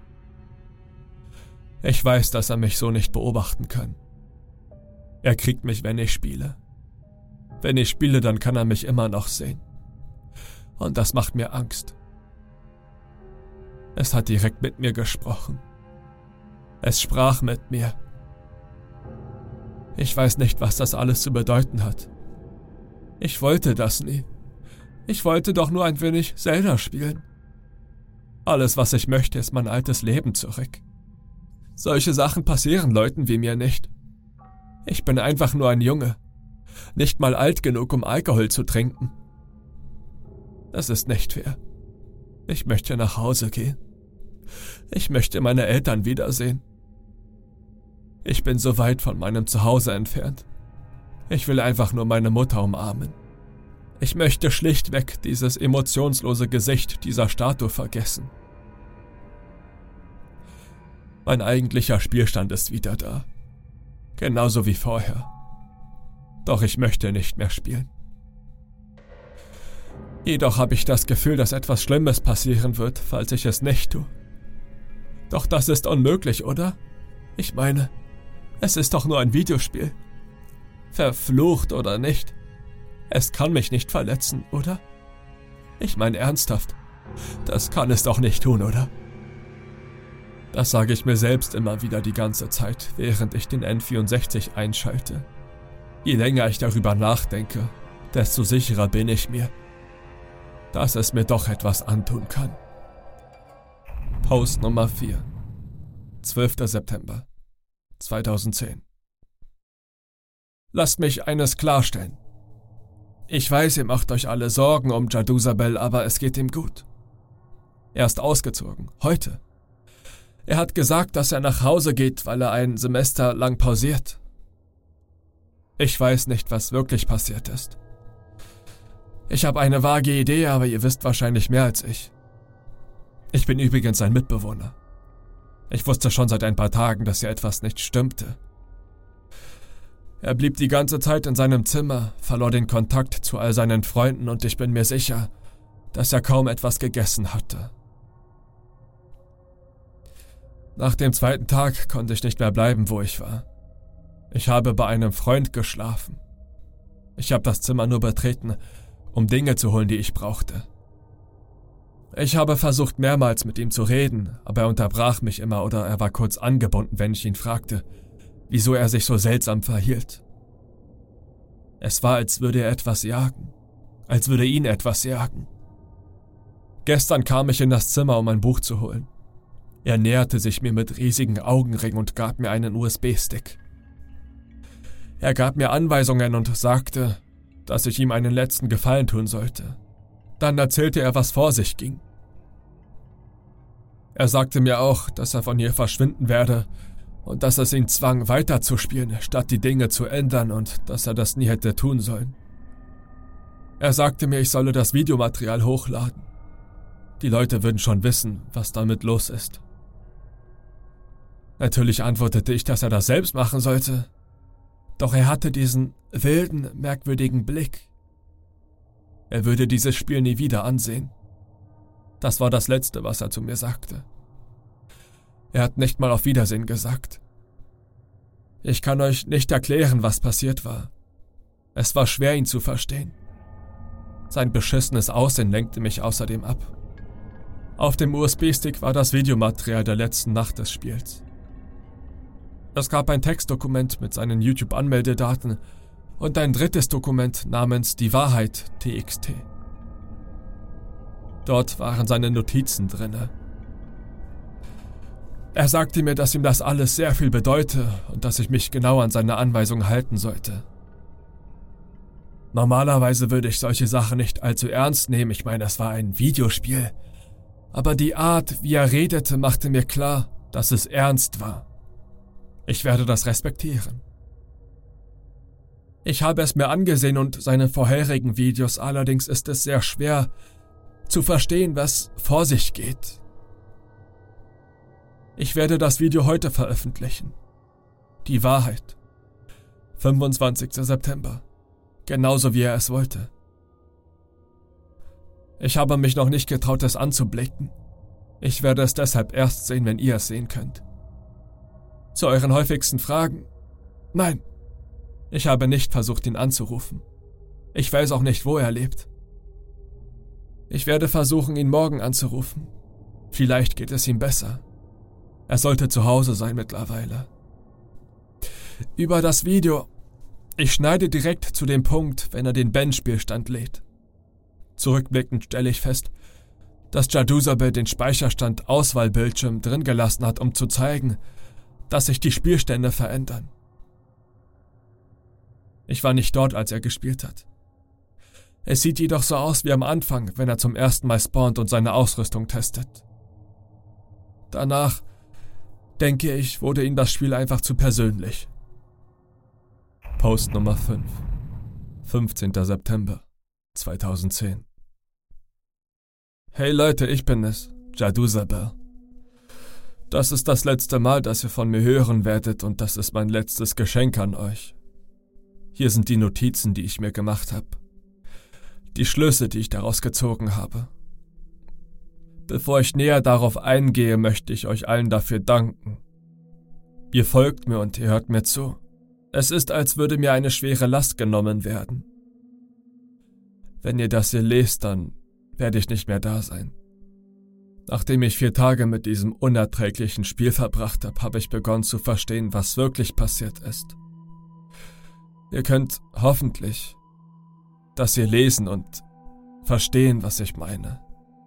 Ich weiß, dass er mich so nicht beobachten kann. Er kriegt mich, wenn ich spiele. Wenn ich spiele, dann kann er mich immer noch sehen. Und das macht mir Angst. Es hat direkt mit mir gesprochen. Es sprach mit mir. Ich weiß nicht, was das alles zu bedeuten hat. Ich wollte das nie. Ich wollte doch nur ein wenig Zelda spielen. Alles, was ich möchte, ist mein altes Leben zurück. Solche Sachen passieren Leuten wie mir nicht. Ich bin einfach nur ein Junge, nicht mal alt genug, um Alkohol zu trinken. Das ist nicht fair. Ich möchte nach Hause gehen. Ich möchte meine Eltern wiedersehen. Ich bin so weit von meinem Zuhause entfernt. Ich will einfach nur meine Mutter umarmen. Ich möchte schlichtweg dieses emotionslose Gesicht dieser Statue vergessen. Mein eigentlicher Spielstand ist wieder da. Genauso wie vorher. Doch ich möchte nicht mehr spielen. Jedoch habe ich das Gefühl, dass etwas Schlimmes passieren wird, falls ich es nicht tue. Doch das ist unmöglich, oder? Ich meine, es ist doch nur ein Videospiel. Verflucht oder nicht. Es kann mich nicht verletzen, oder? Ich meine ernsthaft, das kann es doch nicht tun, oder? Das sage ich mir selbst immer wieder die ganze Zeit, während ich den N vierundsechzig einschalte. Je länger ich darüber nachdenke, desto sicherer bin ich mir, dass es mir doch etwas antun kann. Post Nummer vier. zwölfter September zweitausendzehn. Lasst mich eines klarstellen. Ich weiß, ihr macht euch alle Sorgen um Jaduzabel, aber es geht ihm gut. Er ist ausgezogen, heute. Er hat gesagt, dass er nach Hause geht, weil er ein Semester lang pausiert. Ich weiß nicht, was wirklich passiert ist. Ich habe eine vage Idee, aber ihr wisst wahrscheinlich mehr als ich. Ich bin übrigens sein Mitbewohner. Ich wusste schon seit ein paar Tagen, dass hier etwas nicht stimmte. Er blieb die ganze Zeit in seinem Zimmer, verlor den Kontakt zu all seinen Freunden und ich bin mir sicher, dass er kaum etwas gegessen hatte. Nach dem zweiten Tag konnte ich nicht mehr bleiben, wo ich war. Ich habe bei einem Freund geschlafen. Ich habe das Zimmer nur betreten, um Dinge zu holen, die ich brauchte. Ich habe versucht, mehrmals mit ihm zu reden, aber er unterbrach mich immer oder er war kurz angebunden, wenn ich ihn fragte, wieso er sich so seltsam verhielt. Es war, als würde er etwas jagen, als würde ihn etwas jagen. Gestern kam ich in das Zimmer, um ein Buch zu holen. Er näherte sich mir mit riesigen Augenringen und gab mir einen U S B-Stick. Er gab mir Anweisungen und sagte, dass ich ihm einen letzten Gefallen tun sollte. Dann erzählte er, was vor sich ging. Er sagte mir auch, dass er von hier verschwinden werde und dass es ihn zwang, weiterzuspielen, statt die Dinge zu ändern und dass er das nie hätte tun sollen. Er sagte mir, ich solle das Videomaterial hochladen. Die Leute würden schon wissen, was damit los ist. Natürlich antwortete ich, dass er das selbst machen sollte. Doch er hatte diesen wilden, merkwürdigen Blick. Er würde dieses Spiel nie wieder ansehen. Das war das Letzte, was er zu mir sagte. Er hat nicht mal auf Wiedersehen gesagt. Ich kann euch nicht erklären, was passiert war. Es war schwer, ihn zu verstehen. Sein beschissenes Aussehen lenkte mich außerdem ab. Auf dem U S B-Stick war das Videomaterial der letzten Nacht des Spiels. Es gab ein Textdokument mit seinen YouTube-Anmeldedaten und ein drittes Dokument namens Die Wahrheit T X T. Dort waren seine Notizen drinne. Er sagte mir, dass ihm das alles sehr viel bedeute und dass ich mich genau an seine Anweisungen halten sollte. Normalerweise würde ich solche Sachen nicht allzu ernst nehmen, ich meine, es war ein Videospiel. Aber die Art, wie er redete, machte mir klar, dass es ernst war. Ich werde das respektieren. Ich habe es mir angesehen und seine vorherigen Videos, allerdings ist es sehr schwer zu verstehen, was vor sich geht. Ich werde das Video heute veröffentlichen. Die Wahrheit. fünfundzwanzigster September. Genauso wie er es wollte. Ich habe mich noch nicht getraut, es anzublicken. Ich werde es deshalb erst sehen, wenn ihr es sehen könnt. Zu euren häufigsten Fragen? Nein, ich habe nicht versucht, ihn anzurufen. Ich weiß auch nicht, wo er lebt. Ich werde versuchen, ihn morgen anzurufen. Vielleicht geht es ihm besser. Er sollte zu Hause sein mittlerweile. Über das Video. Ich schneide direkt zu dem Punkt, wenn er den Ben-Spielstand lädt. Zurückblickend stelle ich fest, dass Jaduzabel den Speicherstand Auswahlbildschirm drin gelassen hat, um zu zeigen, dass sich die Spielstände verändern. Ich war nicht dort, als er gespielt hat. Es sieht jedoch so aus wie am Anfang, wenn er zum ersten Mal spawnt und seine Ausrüstung testet. Danach, denke ich, wurde ihm das Spiel einfach zu persönlich. Post Nummer fünf. fünfzehnter September zweitausendzehn. Hey Leute, ich bin es, Jaduzabel. Das ist das letzte Mal, dass ihr von mir hören werdet und das ist mein letztes Geschenk an euch. Hier sind die Notizen, die ich mir gemacht habe. Die Schlüsse, die ich daraus gezogen habe. Bevor ich näher darauf eingehe, möchte ich euch allen dafür danken. Ihr folgt mir und ihr hört mir zu. Es ist, als würde mir eine schwere Last genommen werden. Wenn ihr das hier lest, dann werde ich nicht mehr da sein. Nachdem ich vier Tage mit diesem unerträglichen Spiel verbracht habe, habe ich begonnen zu verstehen, was wirklich passiert ist. Ihr könnt hoffentlich das hier lesen und verstehen, was ich meine.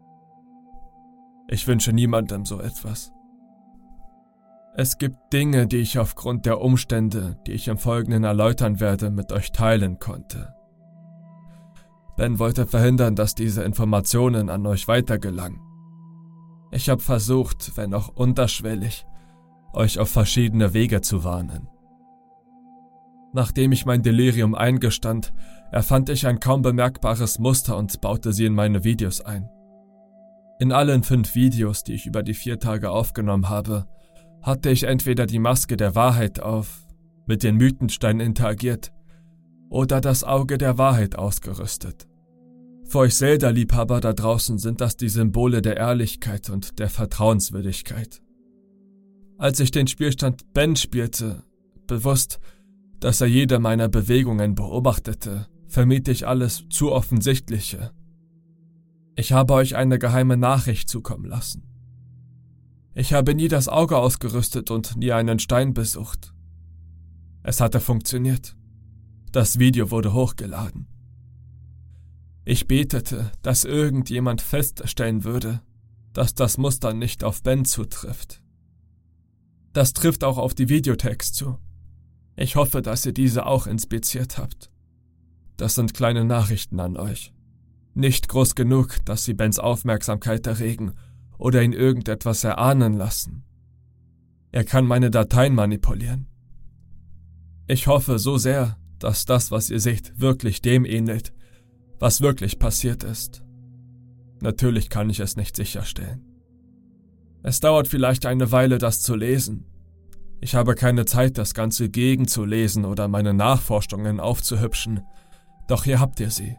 Ich wünsche niemandem so etwas. Es gibt Dinge, die ich aufgrund der Umstände, die ich im Folgenden erläutern werde, mit euch teilen konnte. Ben wollte verhindern, dass diese Informationen an euch weitergelangen. Ich habe versucht, wenn auch unterschwellig, euch auf verschiedene Wege zu warnen. Nachdem ich mein Delirium eingestand, erfand ich ein kaum bemerkbares Muster und baute sie in meine Videos ein. In allen fünf Videos, die ich über die vier Tage aufgenommen habe, hatte ich entweder die Maske der Wahrheit auf, mit den Mythensteinen interagiert, oder das Auge der Wahrheit ausgerüstet. Für euch Zelda-Liebhaber da draußen sind das die Symbole der Ehrlichkeit und der Vertrauenswürdigkeit. Als ich den Spielstand Ben spielte, bewusst, dass er jede meiner Bewegungen beobachtete, vermied ich alles zu Offensichtliche. Ich habe euch eine geheime Nachricht zukommen lassen. Ich habe nie das Auge ausgerüstet und nie einen Stein besucht. Es hatte funktioniert. Das Video wurde hochgeladen. Ich betete, dass irgendjemand feststellen würde, dass das Muster nicht auf Ben zutrifft. Das trifft auch auf die Videotext zu. Ich hoffe, dass ihr diese auch inspiziert habt. Das sind kleine Nachrichten an euch. Nicht groß genug, dass sie Bens Aufmerksamkeit erregen oder ihn irgendetwas erahnen lassen. Er kann meine Dateien manipulieren. Ich hoffe so sehr, dass das, was ihr seht, wirklich dem ähnelt, was wirklich passiert ist. Natürlich kann ich es nicht sicherstellen. Es dauert vielleicht eine Weile, das zu lesen. Ich habe keine Zeit, das Ganze gegenzulesen oder meine Nachforschungen aufzuhübschen, doch hier habt ihr sie.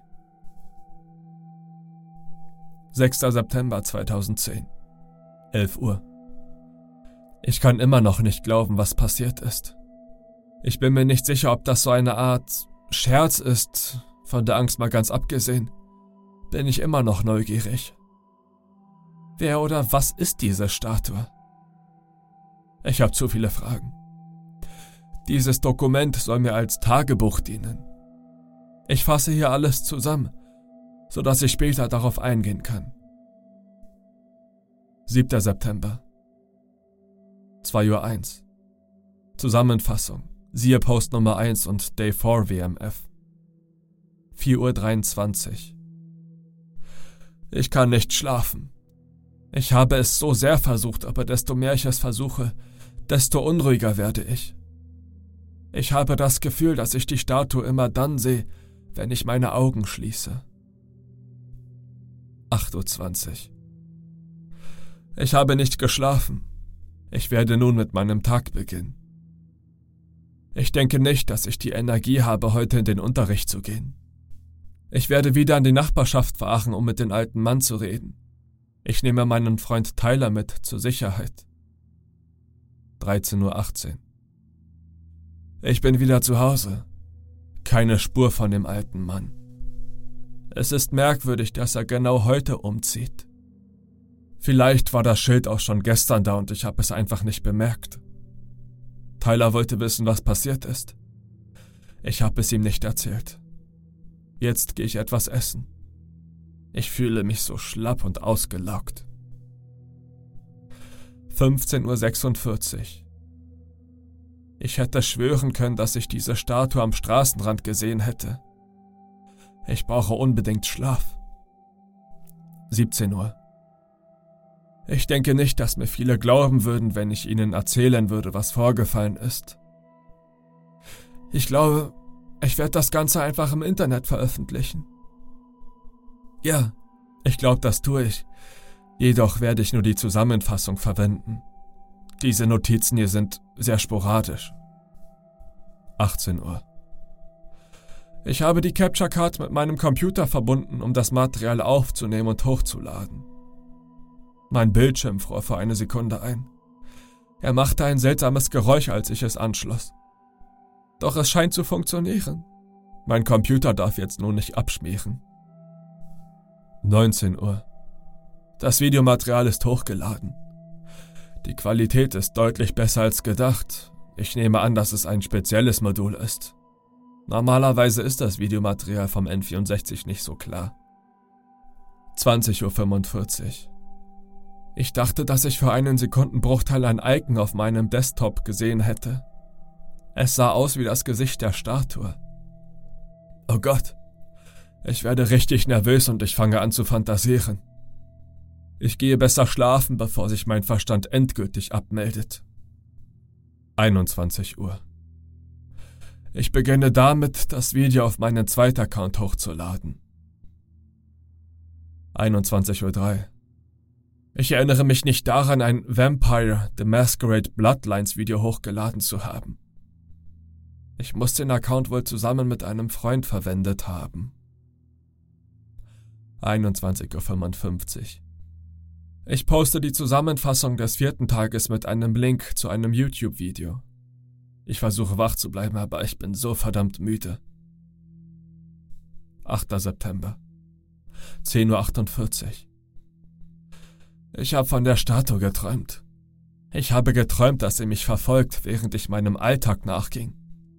sechster September zweitausendzehn, elf Uhr. Ich kann immer noch nicht glauben, was passiert ist. Ich bin mir nicht sicher, ob das so eine Art Scherz ist, von der Angst mal ganz abgesehen, bin ich immer noch neugierig. Wer oder was ist diese Statue? Ich habe zu viele Fragen. Dieses Dokument soll mir als Tagebuch dienen. Ich fasse hier alles zusammen, sodass ich später darauf eingehen kann. siebter September, zwei Uhr eins. Zusammenfassung, siehe Post Nummer eins und Day vier W M F. vier Uhr dreiundzwanzig. Ich kann nicht schlafen. Ich habe es so sehr versucht, aber desto mehr ich es versuche, desto unruhiger werde ich. Ich habe das Gefühl, dass ich die Statue immer dann sehe, wenn ich meine Augen schließe. acht Uhr zwanzig. Ich habe nicht geschlafen. Ich werde nun mit meinem Tag beginnen. Ich denke nicht, dass ich die Energie habe, heute in den Unterricht zu gehen. Ich werde wieder in die Nachbarschaft fahren, um mit dem alten Mann zu reden. Ich nehme meinen Freund Tyler mit, zur Sicherheit. dreizehn Uhr achtzehn. Ich bin wieder zu Hause. Keine Spur von dem alten Mann. Es ist merkwürdig, dass er genau heute umzieht. Vielleicht war das Schild auch schon gestern da und ich habe es einfach nicht bemerkt. Tyler wollte wissen, was passiert ist. Ich habe es ihm nicht erzählt. Jetzt gehe ich etwas essen. Ich fühle mich so schlapp und ausgelaugt. fünfzehn Uhr sechsundvierzig. Ich hätte schwören können, dass ich diese Statue am Straßenrand gesehen hätte. Ich brauche unbedingt Schlaf. siebzehn Uhr. Ich denke nicht, dass mir viele glauben würden, wenn ich ihnen erzählen würde, was vorgefallen ist. Ich glaube, ich werde das Ganze einfach im Internet veröffentlichen. Ja, ich glaube, das tue ich. Jedoch werde ich nur die Zusammenfassung verwenden. Diese Notizen hier sind sehr sporadisch. achtzehn Uhr. Ich habe die Capture Card mit meinem Computer verbunden, um das Material aufzunehmen und hochzuladen. Mein Bildschirm fror für eine Sekunde ein. Er machte ein seltsames Geräusch, als ich es anschloss. Doch es scheint zu funktionieren. Mein Computer darf jetzt nur nicht abschmieren. neunzehn Uhr. Das Videomaterial ist hochgeladen. Die Qualität ist deutlich besser als gedacht. Ich nehme an, dass es ein spezielles Modul ist. Normalerweise ist das Videomaterial vom N vierundsechzig nicht so klar. zwanzig Uhr fünfundvierzig. Ich dachte, dass ich für einen Sekundenbruchteil ein Icon auf meinem Desktop gesehen hätte. Es sah aus wie das Gesicht der Statue. Oh Gott, ich werde richtig nervös und ich fange an zu fantasieren. Ich gehe besser schlafen, bevor sich mein Verstand endgültig abmeldet. einundzwanzig Uhr. Ich beginne damit, das Video auf meinen zweiten Account hochzuladen. einundzwanzig Uhr drei. Ich erinnere mich nicht daran, ein Vampire The Masquerade Bloodlines Video hochgeladen zu haben. Ich muss den Account wohl zusammen mit einem Freund verwendet haben. einundzwanzig Uhr fünfundfünfzig. Ich poste die Zusammenfassung des vierten Tages mit einem Link zu einem YouTube-Video. Ich versuche wach zu bleiben, aber ich bin so verdammt müde. achter September. zehn Uhr achtundvierzig. Ich habe von der Statue geträumt. Ich habe geträumt, dass sie mich verfolgt, während ich meinem Alltag nachging.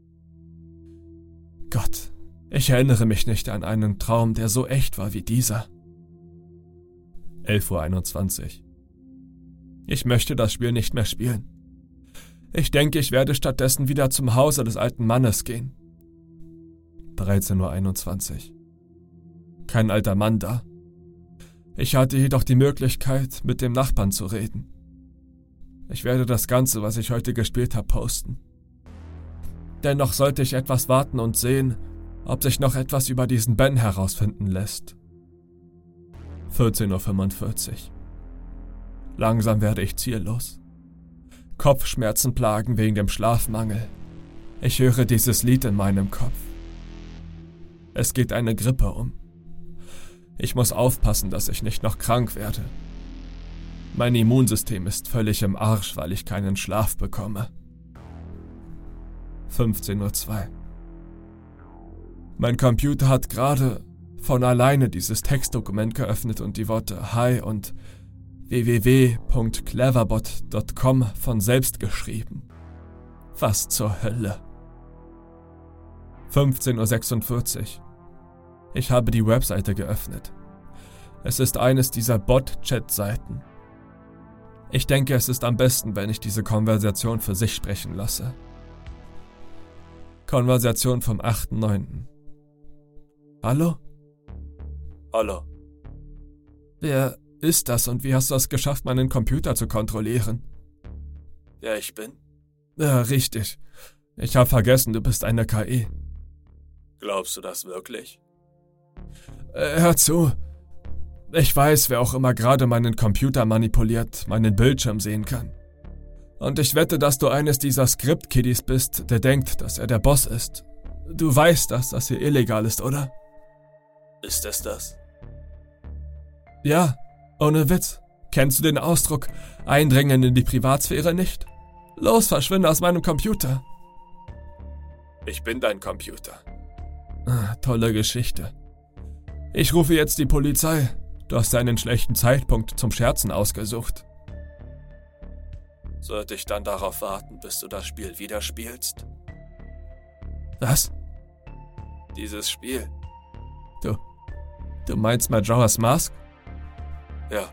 Gott, ich erinnere mich nicht an einen Traum, der so echt war wie dieser. elf Uhr einundzwanzig. Ich möchte das Spiel nicht mehr spielen. Ich denke, ich werde stattdessen wieder zum Hause des alten Mannes gehen. dreizehn Uhr einundzwanzig. Kein alter Mann da. Ich hatte jedoch die Möglichkeit, mit dem Nachbarn zu reden. Ich werde das Ganze, was ich heute gespielt habe, posten. Dennoch sollte ich etwas warten und sehen, ob sich noch etwas über diesen Ben herausfinden lässt. vierzehn Uhr fünfundvierzig. Langsam werde ich ziellos. Kopfschmerzen plagen wegen dem Schlafmangel. Ich höre dieses Lied in meinem Kopf. Es geht eine Grippe um. Ich muss aufpassen, dass ich nicht noch krank werde. Mein Immunsystem ist völlig im Arsch, weil ich keinen Schlaf bekomme. fünfzehn Uhr zwei. Mein Computer hat gerade von alleine dieses Textdokument geöffnet und die Worte Hi und w w w punkt cleverbot punkt com von selbst geschrieben. Was zur Hölle? fünfzehn Uhr sechsundvierzig. Ich habe die Webseite geöffnet. Es ist eines dieser Bot-Chat-Seiten. Ich denke, es ist am besten, wenn ich diese Konversation für sich sprechen lasse. Konversation vom achten neunten Hallo? Hallo. Wer ist das und wie hast du es geschafft, meinen Computer zu kontrollieren? Wer ich bin? Ja, richtig. Ich habe vergessen, du bist eine K I. Glaubst du das wirklich? Äh, hör zu. Ich weiß, wer auch immer gerade meinen Computer manipuliert, meinen Bildschirm sehen kann. Und ich wette, dass du eines dieser Script-Kiddies bist, der denkt, dass er der Boss ist. Du weißt, dass das hier illegal ist, oder? Ist es das? Ja, ohne Witz. Kennst du den Ausdruck Eindringen in die Privatsphäre nicht? Los, verschwinde aus meinem Computer. Ich bin dein Computer. Ah, tolle Geschichte. Ich rufe jetzt die Polizei. Du hast einen schlechten Zeitpunkt zum Scherzen ausgesucht. Sollte ich dann darauf warten, bis du das Spiel wieder spielst? Was? Dieses Spiel? Du, du meinst Majora's Mask? Ja.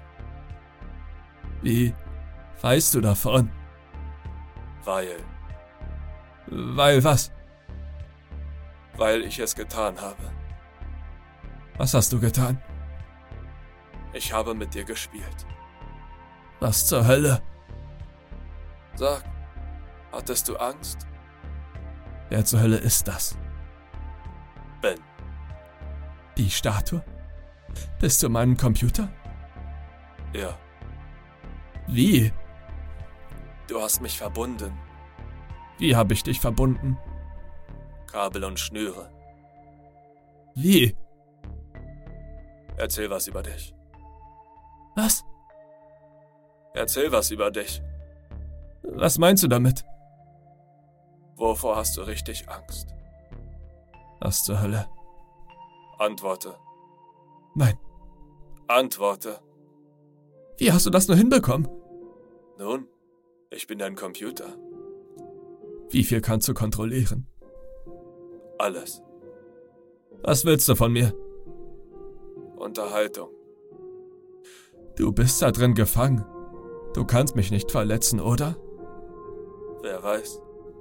Wie weißt du davon? Weil Weil was? Weil ich es getan habe. Was hast du getan? Ich habe mit dir gespielt. Was zur Hölle? Sag, hattest du Angst? Wer zur Hölle ist das? Ben. Die Statue? Bist du in meinem Computer? Ja. Wie? Du hast mich verbunden. Wie habe ich dich verbunden? Kabel und Schnüre. Wie? Erzähl was über dich. Was? Erzähl was über dich. Was meinst du damit? Wovor hast du richtig Angst? Was zur Hölle? Antworte. Nein. Antworte. Wie hast du das nur hinbekommen? Nun, ich bin dein Computer. Wie viel kannst du kontrollieren? Alles. Was willst du von mir? Unterhaltung. Du bist da drin gefangen. Du kannst mich nicht verletzen, oder? Wer weiß.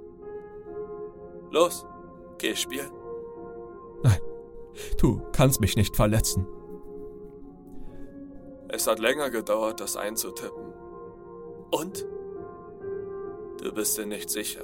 Los, geh spielen. Nein, du kannst mich nicht verletzen. Es hat länger gedauert, das einzutippen. Und? Du bist dir nicht sicher.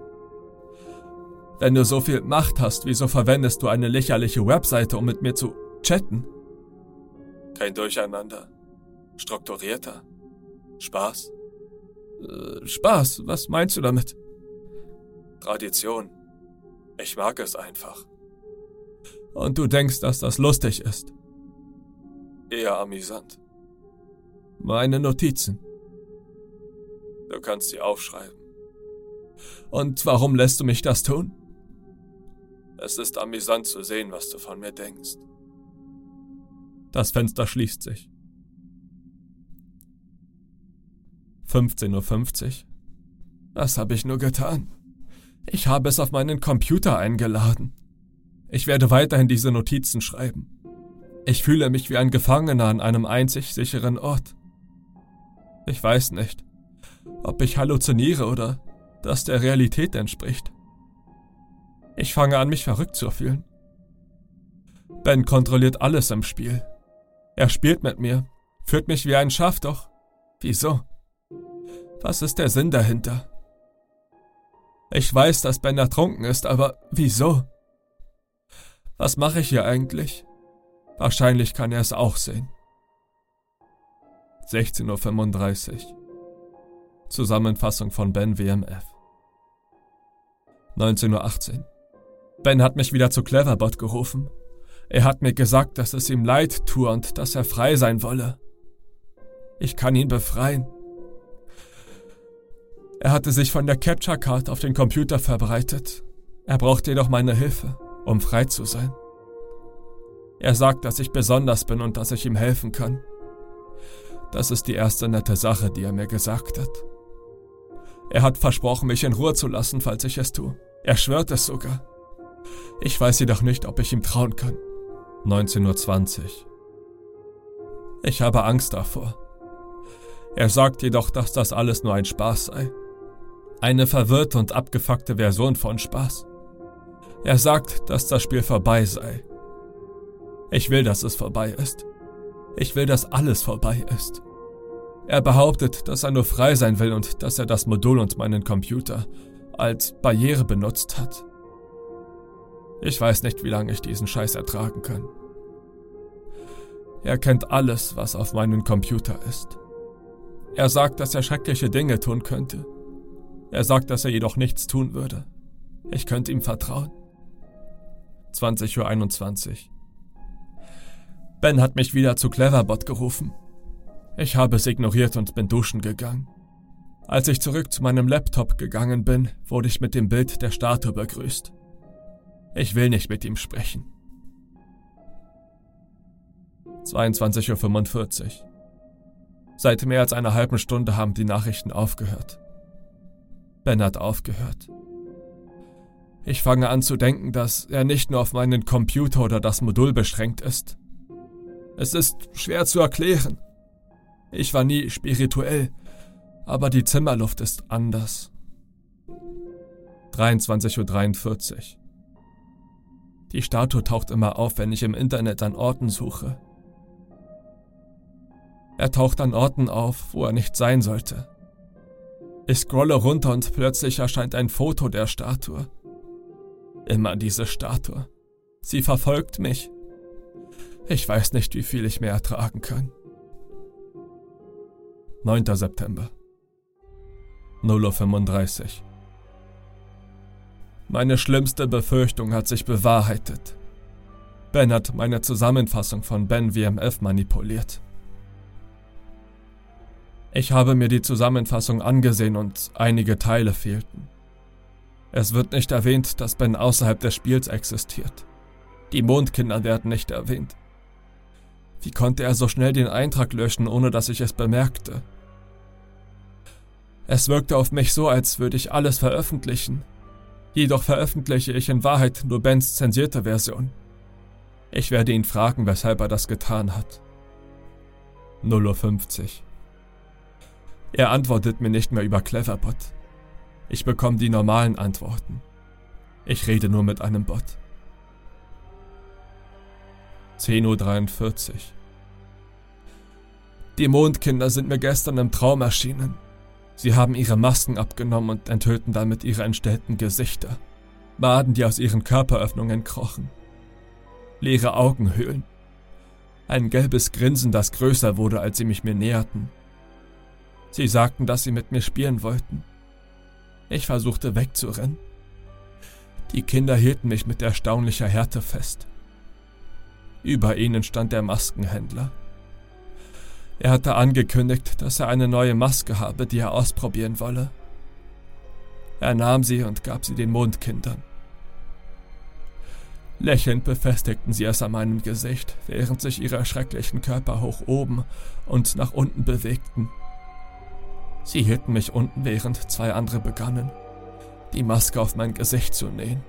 Wenn du so viel Macht hast, wieso verwendest du eine lächerliche Webseite, um mit mir zu chatten? Kein Durcheinander. Strukturierter. Spaß. Äh, Spaß? Was meinst du damit? Tradition. Ich mag es einfach. Und du denkst, dass das lustig ist? Eher amüsant. Meine Notizen. Du kannst sie aufschreiben. Und warum lässt du mich das tun? Es ist amüsant zu sehen, was du von mir denkst. Das Fenster schließt sich. fünfzehn Uhr fünfzig. Was habe ich nur getan? Ich habe es auf meinen Computer eingeladen. Ich werde weiterhin diese Notizen schreiben. Ich fühle mich wie ein Gefangener an einem einzig sicheren Ort. Ich weiß nicht, ob ich halluziniere oder das der Realität entspricht. Ich fange an, mich verrückt zu fühlen. Ben kontrolliert alles im Spiel. Er spielt mit mir, führt mich wie ein Schaf, doch wieso? Was ist der Sinn dahinter? Ich weiß, dass Ben ertrunken ist, aber wieso? Was mache ich hier eigentlich? Wahrscheinlich kann er es auch sehen. sechzehn Uhr fünfunddreißig. Zusammenfassung von Ben W M F. neunzehn Uhr achtzehn. Ben hat mich wieder zu Cleverbot gerufen. Er hat mir gesagt, dass es ihm leid tue und dass er frei sein wolle. Ich kann ihn befreien. Er hatte sich von der Capture Card auf den Computer verbreitet. Er braucht jedoch meine Hilfe, um frei zu sein. Er sagt, dass ich besonders bin und dass ich ihm helfen kann. Das ist die erste nette Sache, die er mir gesagt hat. Er hat versprochen, mich in Ruhe zu lassen, falls ich es tue. Er schwört es sogar. Ich weiß jedoch nicht, ob ich ihm trauen kann. neunzehn Uhr zwanzig. Ich habe Angst davor. Er sagt jedoch, dass das alles nur ein Spaß sei. Eine verwirrte und abgefuckte Version von Spaß. Er sagt, dass das Spiel vorbei sei. Ich will, dass es vorbei ist. Ich will, dass alles vorbei ist. Er behauptet, dass er nur frei sein will und dass er das Modul und meinen Computer als Barriere benutzt hat. Ich weiß nicht, wie lange ich diesen Scheiß ertragen kann. Er kennt alles, was auf meinem Computer ist. Er sagt, dass er schreckliche Dinge tun könnte. Er sagt, dass er jedoch nichts tun würde. Ich könnte ihm vertrauen. zwanzig Uhr einundzwanzig. Ben hat mich wieder zu Cleverbot gerufen. Ich habe es ignoriert und bin duschen gegangen. Als ich zurück zu meinem Laptop gegangen bin, wurde ich mit dem Bild der Statue begrüßt. Ich will nicht mit ihm sprechen. zweiundzwanzig Uhr fünfundvierzig. Seit mehr als einer halben Stunde haben die Nachrichten aufgehört. Ben hat aufgehört. Ich fange an zu denken, dass er nicht nur auf meinen Computer oder das Modul beschränkt ist. Es ist schwer zu erklären. Ich war nie spirituell, aber die Zimmerluft ist anders. dreiundzwanzig Uhr dreiundvierzig. Die Statue taucht immer auf, wenn ich im Internet an Orten suche. Er taucht an Orten auf, wo er nicht sein sollte. Ich scrolle runter und plötzlich erscheint ein Foto der Statue. Immer diese Statue. Sie verfolgt mich. Ich weiß nicht, wie viel ich mehr ertragen kann. neunter September. null Uhr fünfunddreißig. Meine schlimmste Befürchtung hat sich bewahrheitet. Ben hat meine Zusammenfassung von Ben W M F manipuliert. Ich habe mir die Zusammenfassung angesehen und einige Teile fehlten. Es wird nicht erwähnt, dass Ben außerhalb des Spiels existiert. Die Mondkinder werden nicht erwähnt. Wie konnte er so schnell den Eintrag löschen, ohne dass ich es bemerkte? Es wirkte auf mich so, als würde ich alles veröffentlichen. Jedoch veröffentliche ich in Wahrheit nur Bens zensierte Version. Ich werde ihn fragen, weshalb er das getan hat. null Uhr fünfzig. Er antwortet mir nicht mehr über Cleverbot. Ich bekomme die normalen Antworten. Ich rede nur mit einem Bot. zehn Uhr dreiundvierzig. Die Mondkinder sind mir gestern im Traum erschienen. Sie haben ihre Masken abgenommen und enthüllten damit ihre entstellten Gesichter. Maden, die aus ihren Körperöffnungen krochen. Leere Augenhöhlen. Ein gelbes Grinsen, das größer wurde, als sie mich mir näherten. Sie sagten, dass sie mit mir spielen wollten. Ich versuchte wegzurennen. Die Kinder hielten mich mit erstaunlicher Härte fest. Über ihnen stand der Maskenhändler. Er hatte angekündigt, dass er eine neue Maske habe, die er ausprobieren wolle. Er nahm sie und gab sie den Mondkindern. Lächelnd befestigten sie es an meinem Gesicht, während sich ihre schrecklichen Körper hoch oben und nach unten bewegten. Sie hielten mich unten, während zwei andere begannen, die Maske auf mein Gesicht zu nähen.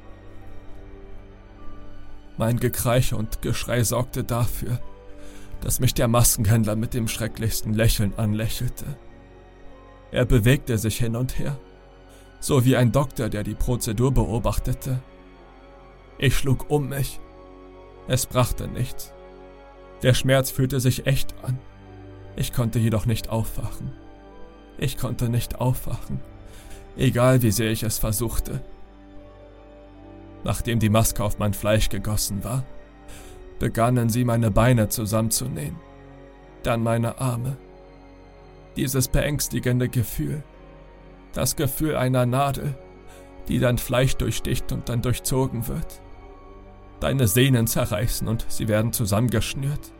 Mein Gekreiche und Geschrei sorgte dafür, dass mich der Maskenhändler mit dem schrecklichsten Lächeln anlächelte. Er bewegte sich hin und her, so wie ein Doktor, der die Prozedur beobachtete. Ich schlug um mich. Es brachte nichts. Der Schmerz fühlte sich echt an. Ich konnte jedoch nicht aufwachen. Ich konnte nicht aufwachen, egal wie sehr ich es versuchte. Nachdem die Maske auf mein Fleisch gegossen war, begannen sie, meine Beine zusammenzunähen, dann meine Arme. Dieses beängstigende Gefühl, das Gefühl einer Nadel, die dein Fleisch durchsticht und dann durchzogen wird. Deine Sehnen zerreißen und sie werden zusammengeschnürt.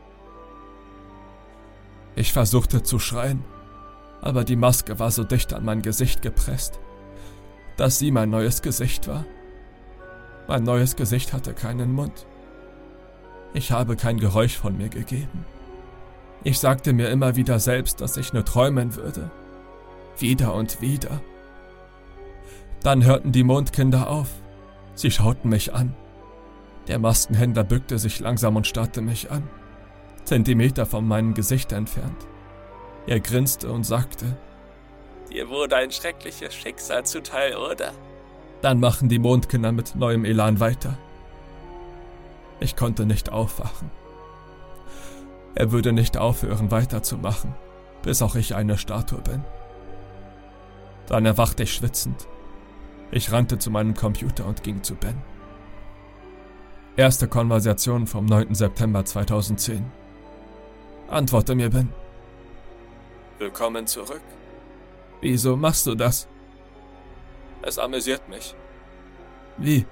Ich versuchte zu schreien, aber die Maske war so dicht an mein Gesicht gepresst, dass sie mein neues Gesicht war. Mein neues Gesicht hatte keinen Mund. Ich habe kein Geräusch von mir gegeben. Ich sagte mir immer wieder selbst, dass ich nur träumen würde. Wieder und wieder. Dann hörten die Mondkinder auf. Sie schauten mich an. Der Maskenhändler bückte sich langsam und starrte mich an. Zentimeter von meinem Gesicht entfernt. Er grinste und sagte: Dir wurde ein schreckliches Schicksal zuteil, oder? Dann machten die Mondkinder mit neuem Elan weiter. Ich konnte nicht aufwachen. Er würde nicht aufhören, weiterzumachen, bis auch ich eine Statue bin. Dann erwachte ich schwitzend. Ich rannte zu meinem Computer und ging zu Ben. Erste Konversation vom neunten September zweitausendzehn. Antworte mir, Ben. Willkommen zurück. Wieso machst du das? Es amüsiert mich. Wie?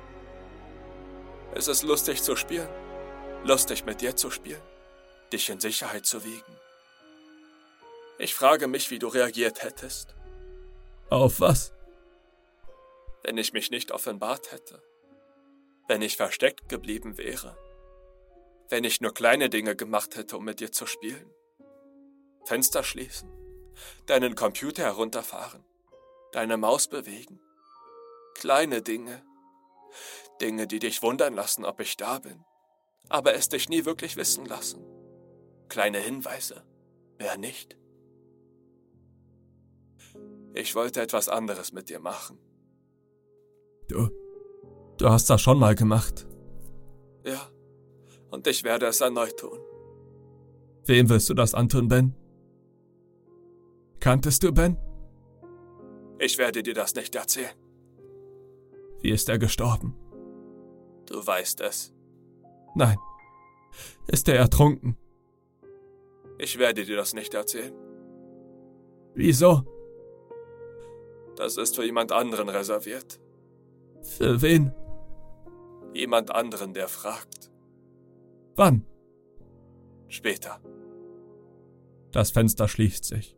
Es ist lustig zu spielen. Lustig mit dir zu spielen. Dich in Sicherheit zu wiegen. Ich frage mich, wie du reagiert hättest. Auf was? Wenn ich mich nicht offenbart hätte. Wenn ich versteckt geblieben wäre. Wenn ich nur kleine Dinge gemacht hätte, um mit dir zu spielen. Fenster schließen. Deinen Computer herunterfahren. Deine Maus bewegen. Kleine Dinge. Dinge, die dich wundern lassen, ob ich da bin. Aber es dich nie wirklich wissen lassen. Kleine Hinweise. Wer nicht? Ich wollte etwas anderes mit dir machen. Du, du hast das schon mal gemacht. Ja, und ich werde es erneut tun. Wem willst du das antun, Ben? Kanntest du Ben? Ich werde dir das nicht erzählen. Wie ist er gestorben? Du weißt es. Nein. Ist er ertrunken? Ich werde dir das nicht erzählen. Wieso? Das ist für jemand anderen reserviert. Für wen? Jemand anderen, der fragt. Wann? Später. Das Fenster schließt sich.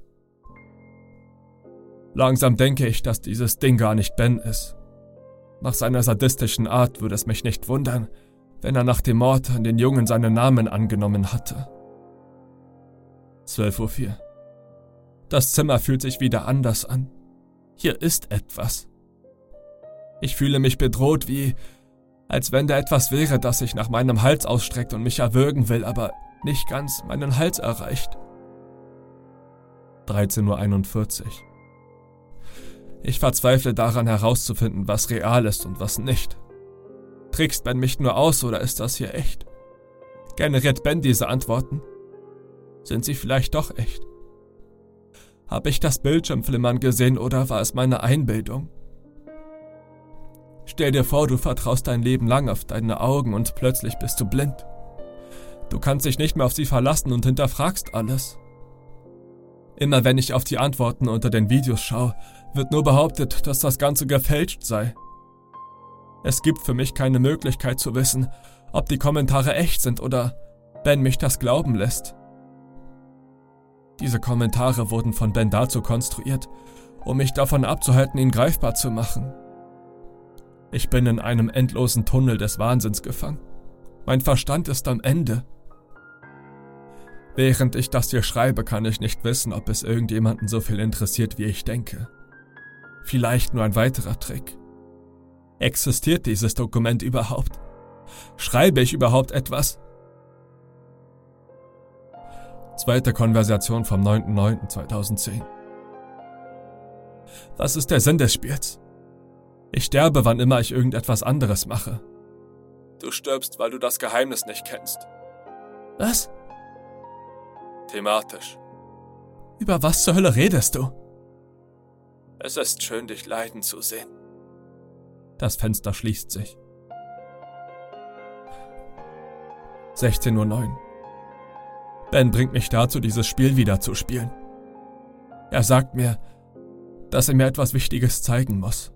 Langsam denke ich, dass dieses Ding gar nicht Ben ist. Nach seiner sadistischen Art würde es mich nicht wundern, wenn er nach dem Mord an den Jungen seinen Namen angenommen hatte. zwölf Uhr vier. Das Zimmer fühlt sich wieder anders an. Hier ist etwas. Ich fühle mich bedroht, wie als wenn da etwas wäre, das sich nach meinem Hals ausstreckt und mich erwürgen will, aber nicht ganz meinen Hals erreicht. dreizehn Uhr einundvierzig. Ich verzweifle daran herauszufinden, was real ist und was nicht. Trickst Ben mich nur aus oder ist das hier echt? Generiert Ben diese Antworten? Sind sie vielleicht doch echt? Habe ich das Bildschirmflimmern gesehen oder war es meine Einbildung? Stell dir vor, du vertraust dein Leben lang auf deine Augen und plötzlich bist du blind. Du kannst dich nicht mehr auf sie verlassen und hinterfragst alles. Immer wenn ich auf die Antworten unter den Videos schaue, wird nur behauptet, dass das Ganze gefälscht sei. Es gibt für mich keine Möglichkeit zu wissen, ob die Kommentare echt sind oder Ben mich das glauben lässt. Diese Kommentare wurden von Ben dazu konstruiert, um mich davon abzuhalten, ihn greifbar zu machen. Ich bin in einem endlosen Tunnel des Wahnsinns gefangen. Mein Verstand ist am Ende. Während ich das hier schreibe, kann ich nicht wissen, ob es irgendjemanden so viel interessiert, wie ich denke. Vielleicht nur ein weiterer Trick. Existiert dieses Dokument überhaupt? Schreibe ich überhaupt etwas? Zweite Konversation vom neunten neunten zweitausendzehn. Was ist der Sinn des Spiels? Ich sterbe, wann immer ich irgendetwas anderes mache. Du stirbst, weil du das Geheimnis nicht kennst. Was? Thematisch. Über was zur Hölle redest du? Es ist schön, dich leiden zu sehen. Das Fenster schließt sich. sechzehn Uhr neun. Ben bringt mich dazu, dieses Spiel wieder zu spielen. Er sagt mir, dass er mir etwas Wichtiges zeigen muss.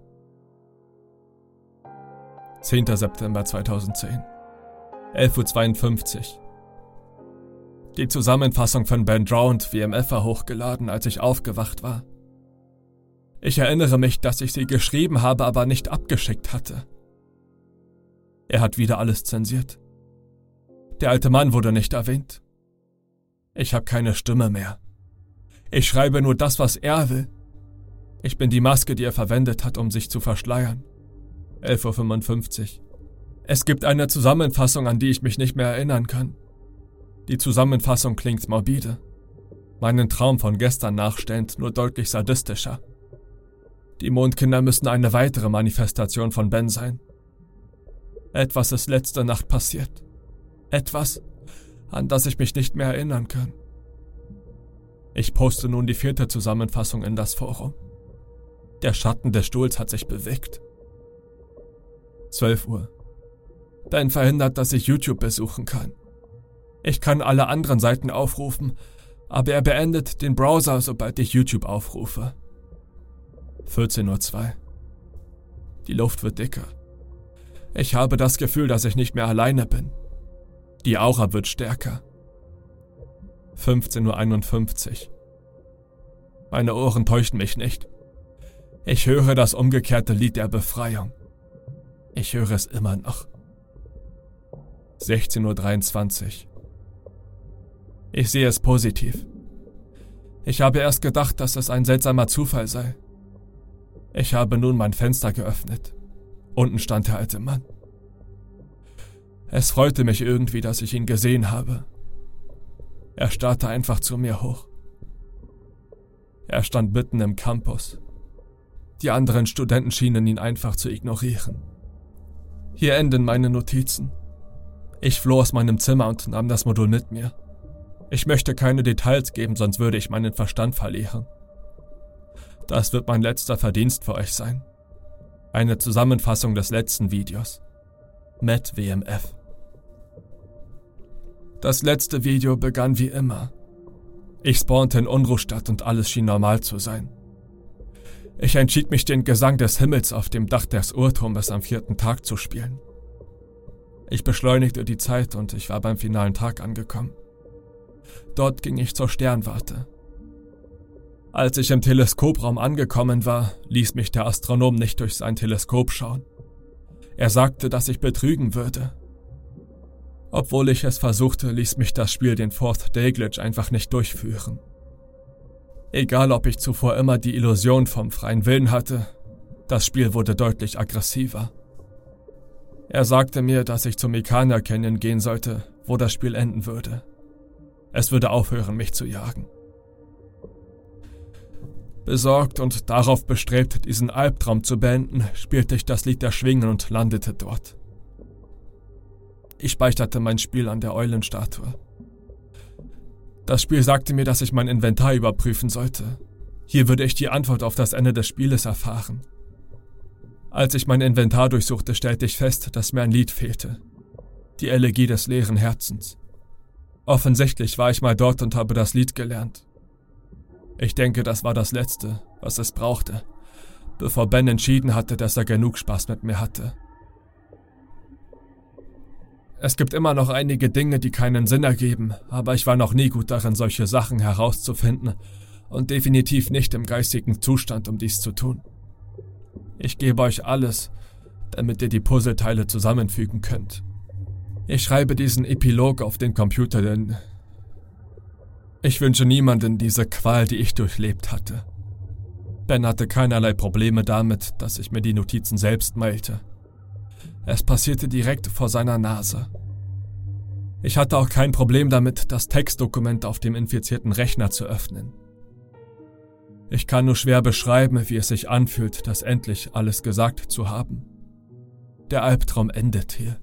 zehnter September zweitausendzehn. elf Uhr zweiundfünfzig. Die Zusammenfassung von Ben Drowned W M F war hochgeladen, als ich aufgewacht war. Ich erinnere mich, dass ich sie geschrieben habe, aber nicht abgeschickt hatte. Er hat wieder alles zensiert. Der alte Mann wurde nicht erwähnt. Ich habe keine Stimme mehr. Ich schreibe nur das, was er will. Ich bin die Maske, die er verwendet hat, um sich zu verschleiern. elf Uhr fünfundfünfzig. Es gibt eine Zusammenfassung, an die ich mich nicht mehr erinnern kann. Die Zusammenfassung klingt morbide. Meinen Traum von gestern nachstellend, nur deutlich sadistischer. Die Mondkinder müssen eine weitere Manifestation von Ben sein. Etwas ist letzte Nacht passiert. Etwas, an das ich mich nicht mehr erinnern kann. Ich poste nun die vierte Zusammenfassung in das Forum. Der Schatten des Stuhls hat sich bewegt. zwölf Uhr. Ben verhindert, dass ich YouTube besuchen kann. Ich kann alle anderen Seiten aufrufen, aber er beendet den Browser, sobald ich YouTube aufrufe. vierzehn Uhr zwei. Die Luft wird dicker. Ich habe das Gefühl, dass ich nicht mehr alleine bin. Die Aura wird stärker. fünfzehn Uhr einundfünfzig. Meine Ohren täuschen mich nicht. Ich höre das umgekehrte Lied der Befreiung. Ich höre es immer noch. sechzehn Uhr dreiundzwanzig. Ich sehe es positiv. Ich habe erst gedacht, dass es ein seltsamer Zufall sei. Ich habe nun mein Fenster geöffnet. Unten stand der alte Mann. Es freute mich irgendwie, dass ich ihn gesehen habe. Er starrte einfach zu mir hoch. Er stand mitten im Campus. Die anderen Studenten schienen ihn einfach zu ignorieren. Hier enden meine Notizen. Ich floh aus meinem Zimmer und nahm das Modul mit mir. Ich möchte keine Details geben, sonst würde ich meinen Verstand verlieren. Das wird mein letzter Verdienst für euch sein. Eine Zusammenfassung des letzten Videos. Matt W M F. Das letzte Video begann wie immer. Ich spawnte in Unruhstadt und alles schien normal zu sein. Ich entschied mich, den Gesang des Himmels auf dem Dach des Uhrturmes am vierten Tag zu spielen. Ich beschleunigte die Zeit und ich war beim finalen Tag angekommen. Dort ging ich zur Sternwarte. Als ich im Teleskopraum angekommen war, ließ mich der Astronom nicht durch sein Teleskop schauen. Er sagte, dass ich betrügen würde. Obwohl ich es versuchte, ließ mich das Spiel den Fourth Day Glitch einfach nicht durchführen. Egal, ob ich zuvor immer die Illusion vom freien Willen hatte, das Spiel wurde deutlich aggressiver. Er sagte mir, dass ich zum Ikana Canyon gehen sollte, wo das Spiel enden würde. Es würde aufhören, mich zu jagen. Besorgt und darauf bestrebt, diesen Albtraum zu beenden, spielte ich das Lied der Schwingen und landete dort. Ich speicherte mein Spiel an der Eulenstatue. Das Spiel sagte mir, dass ich mein Inventar überprüfen sollte. Hier würde ich die Antwort auf das Ende des Spieles erfahren. Als ich mein Inventar durchsuchte, stellte ich fest, dass mir ein Lied fehlte. Die Elegie des leeren Herzens. Offensichtlich war ich mal dort und habe das Lied gelernt. Ich denke, das war das Letzte, was es brauchte, bevor Ben entschieden hatte, dass er genug Spaß mit mir hatte. Es gibt immer noch einige Dinge, die keinen Sinn ergeben, aber ich war noch nie gut darin, solche Sachen herauszufinden und definitiv nicht im geistigen Zustand, um dies zu tun. Ich gebe euch alles, damit ihr die Puzzleteile zusammenfügen könnt. Ich schreibe diesen Epilog auf den Computer, denn ich wünsche niemanden diese Qual, die ich durchlebt hatte. Ben hatte keinerlei Probleme damit, dass ich mir die Notizen selbst mailte. Es passierte direkt vor seiner Nase. Ich hatte auch kein Problem damit, das Textdokument auf dem infizierten Rechner zu öffnen. Ich kann nur schwer beschreiben, wie es sich anfühlt, das endlich alles gesagt zu haben. Der Albtraum endet hier.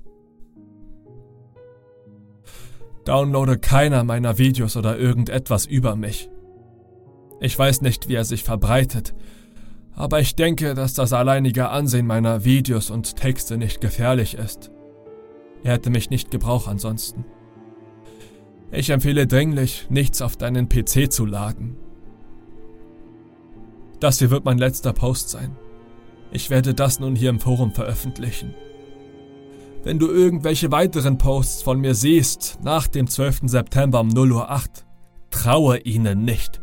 Downloade keiner meiner Videos oder irgendetwas über mich. Ich weiß nicht, wie er sich verbreitet, aber ich denke, dass das alleinige Ansehen meiner Videos und Texte nicht gefährlich ist. Er hätte mich nicht gebraucht ansonsten. Ich empfehle dringlich, nichts auf deinen P C zu laden. Das hier wird mein letzter Post sein. Ich werde das nun hier im Forum veröffentlichen. Wenn du irgendwelche weiteren Posts von mir siehst, nach dem zwölften September um null Uhr acht, traue ihnen nicht.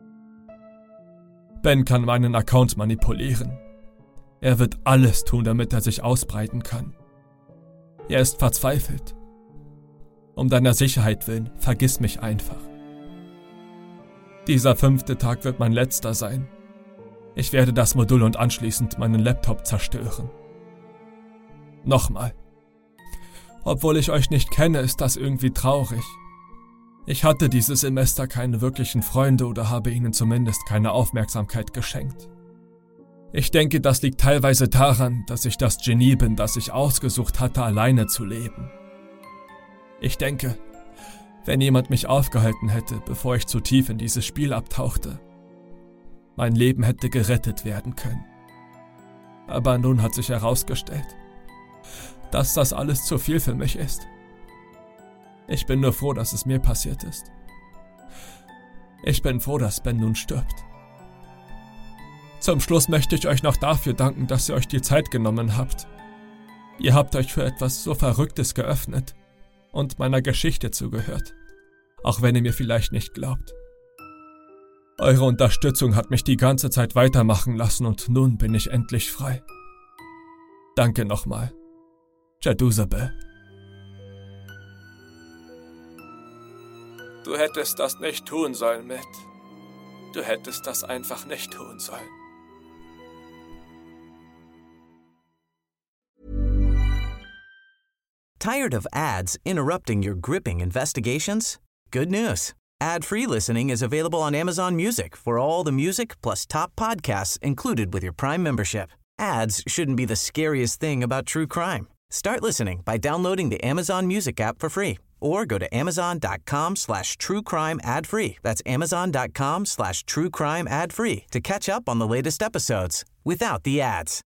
Ben kann meinen Account manipulieren. Er wird alles tun, damit er sich ausbreiten kann. Er ist verzweifelt. Um deiner Sicherheit willen, vergiss mich einfach. Dieser fünfte Tag wird mein letzter sein. Ich werde das Modul und anschließend meinen Laptop zerstören. Nochmal. Obwohl ich euch nicht kenne, ist das irgendwie traurig. Ich hatte dieses Semester keine wirklichen Freunde oder habe ihnen zumindest keine Aufmerksamkeit geschenkt. Ich denke, das liegt teilweise daran, dass ich das Genie bin, das ich ausgesucht hatte, alleine zu leben. Ich denke, wenn jemand mich aufgehalten hätte, bevor ich zu tief in dieses Spiel abtauchte, mein Leben hätte gerettet werden können. Aber nun hat sich herausgestellt, dass das alles zu viel für mich ist. Ich bin nur froh, dass es mir passiert ist. Ich bin froh, dass Ben nun stirbt. Zum Schluss möchte ich euch noch dafür danken, dass ihr euch die Zeit genommen habt. Ihr habt euch für etwas so Verrücktes geöffnet und meiner Geschichte zugehört, auch wenn ihr mir vielleicht nicht glaubt. Eure Unterstützung hat mich die ganze Zeit weitermachen lassen und nun bin ich endlich frei. Danke nochmal. Jaduzabel. Du hättest das nicht tun sollen, Matt. Du hättest das einfach nicht tun sollen. Tired of ads interrupting your gripping investigations? Good news. Ad-free listening is available on Amazon Music for all the music plus top podcasts included with your Prime membership. Ads shouldn't be the scariest thing about true crime. Start listening by downloading the Amazon Music app for free or go to amazon.com slash true crime ad free. That's amazon.com slash true crime ad free to catch up on the latest episodes without the ads.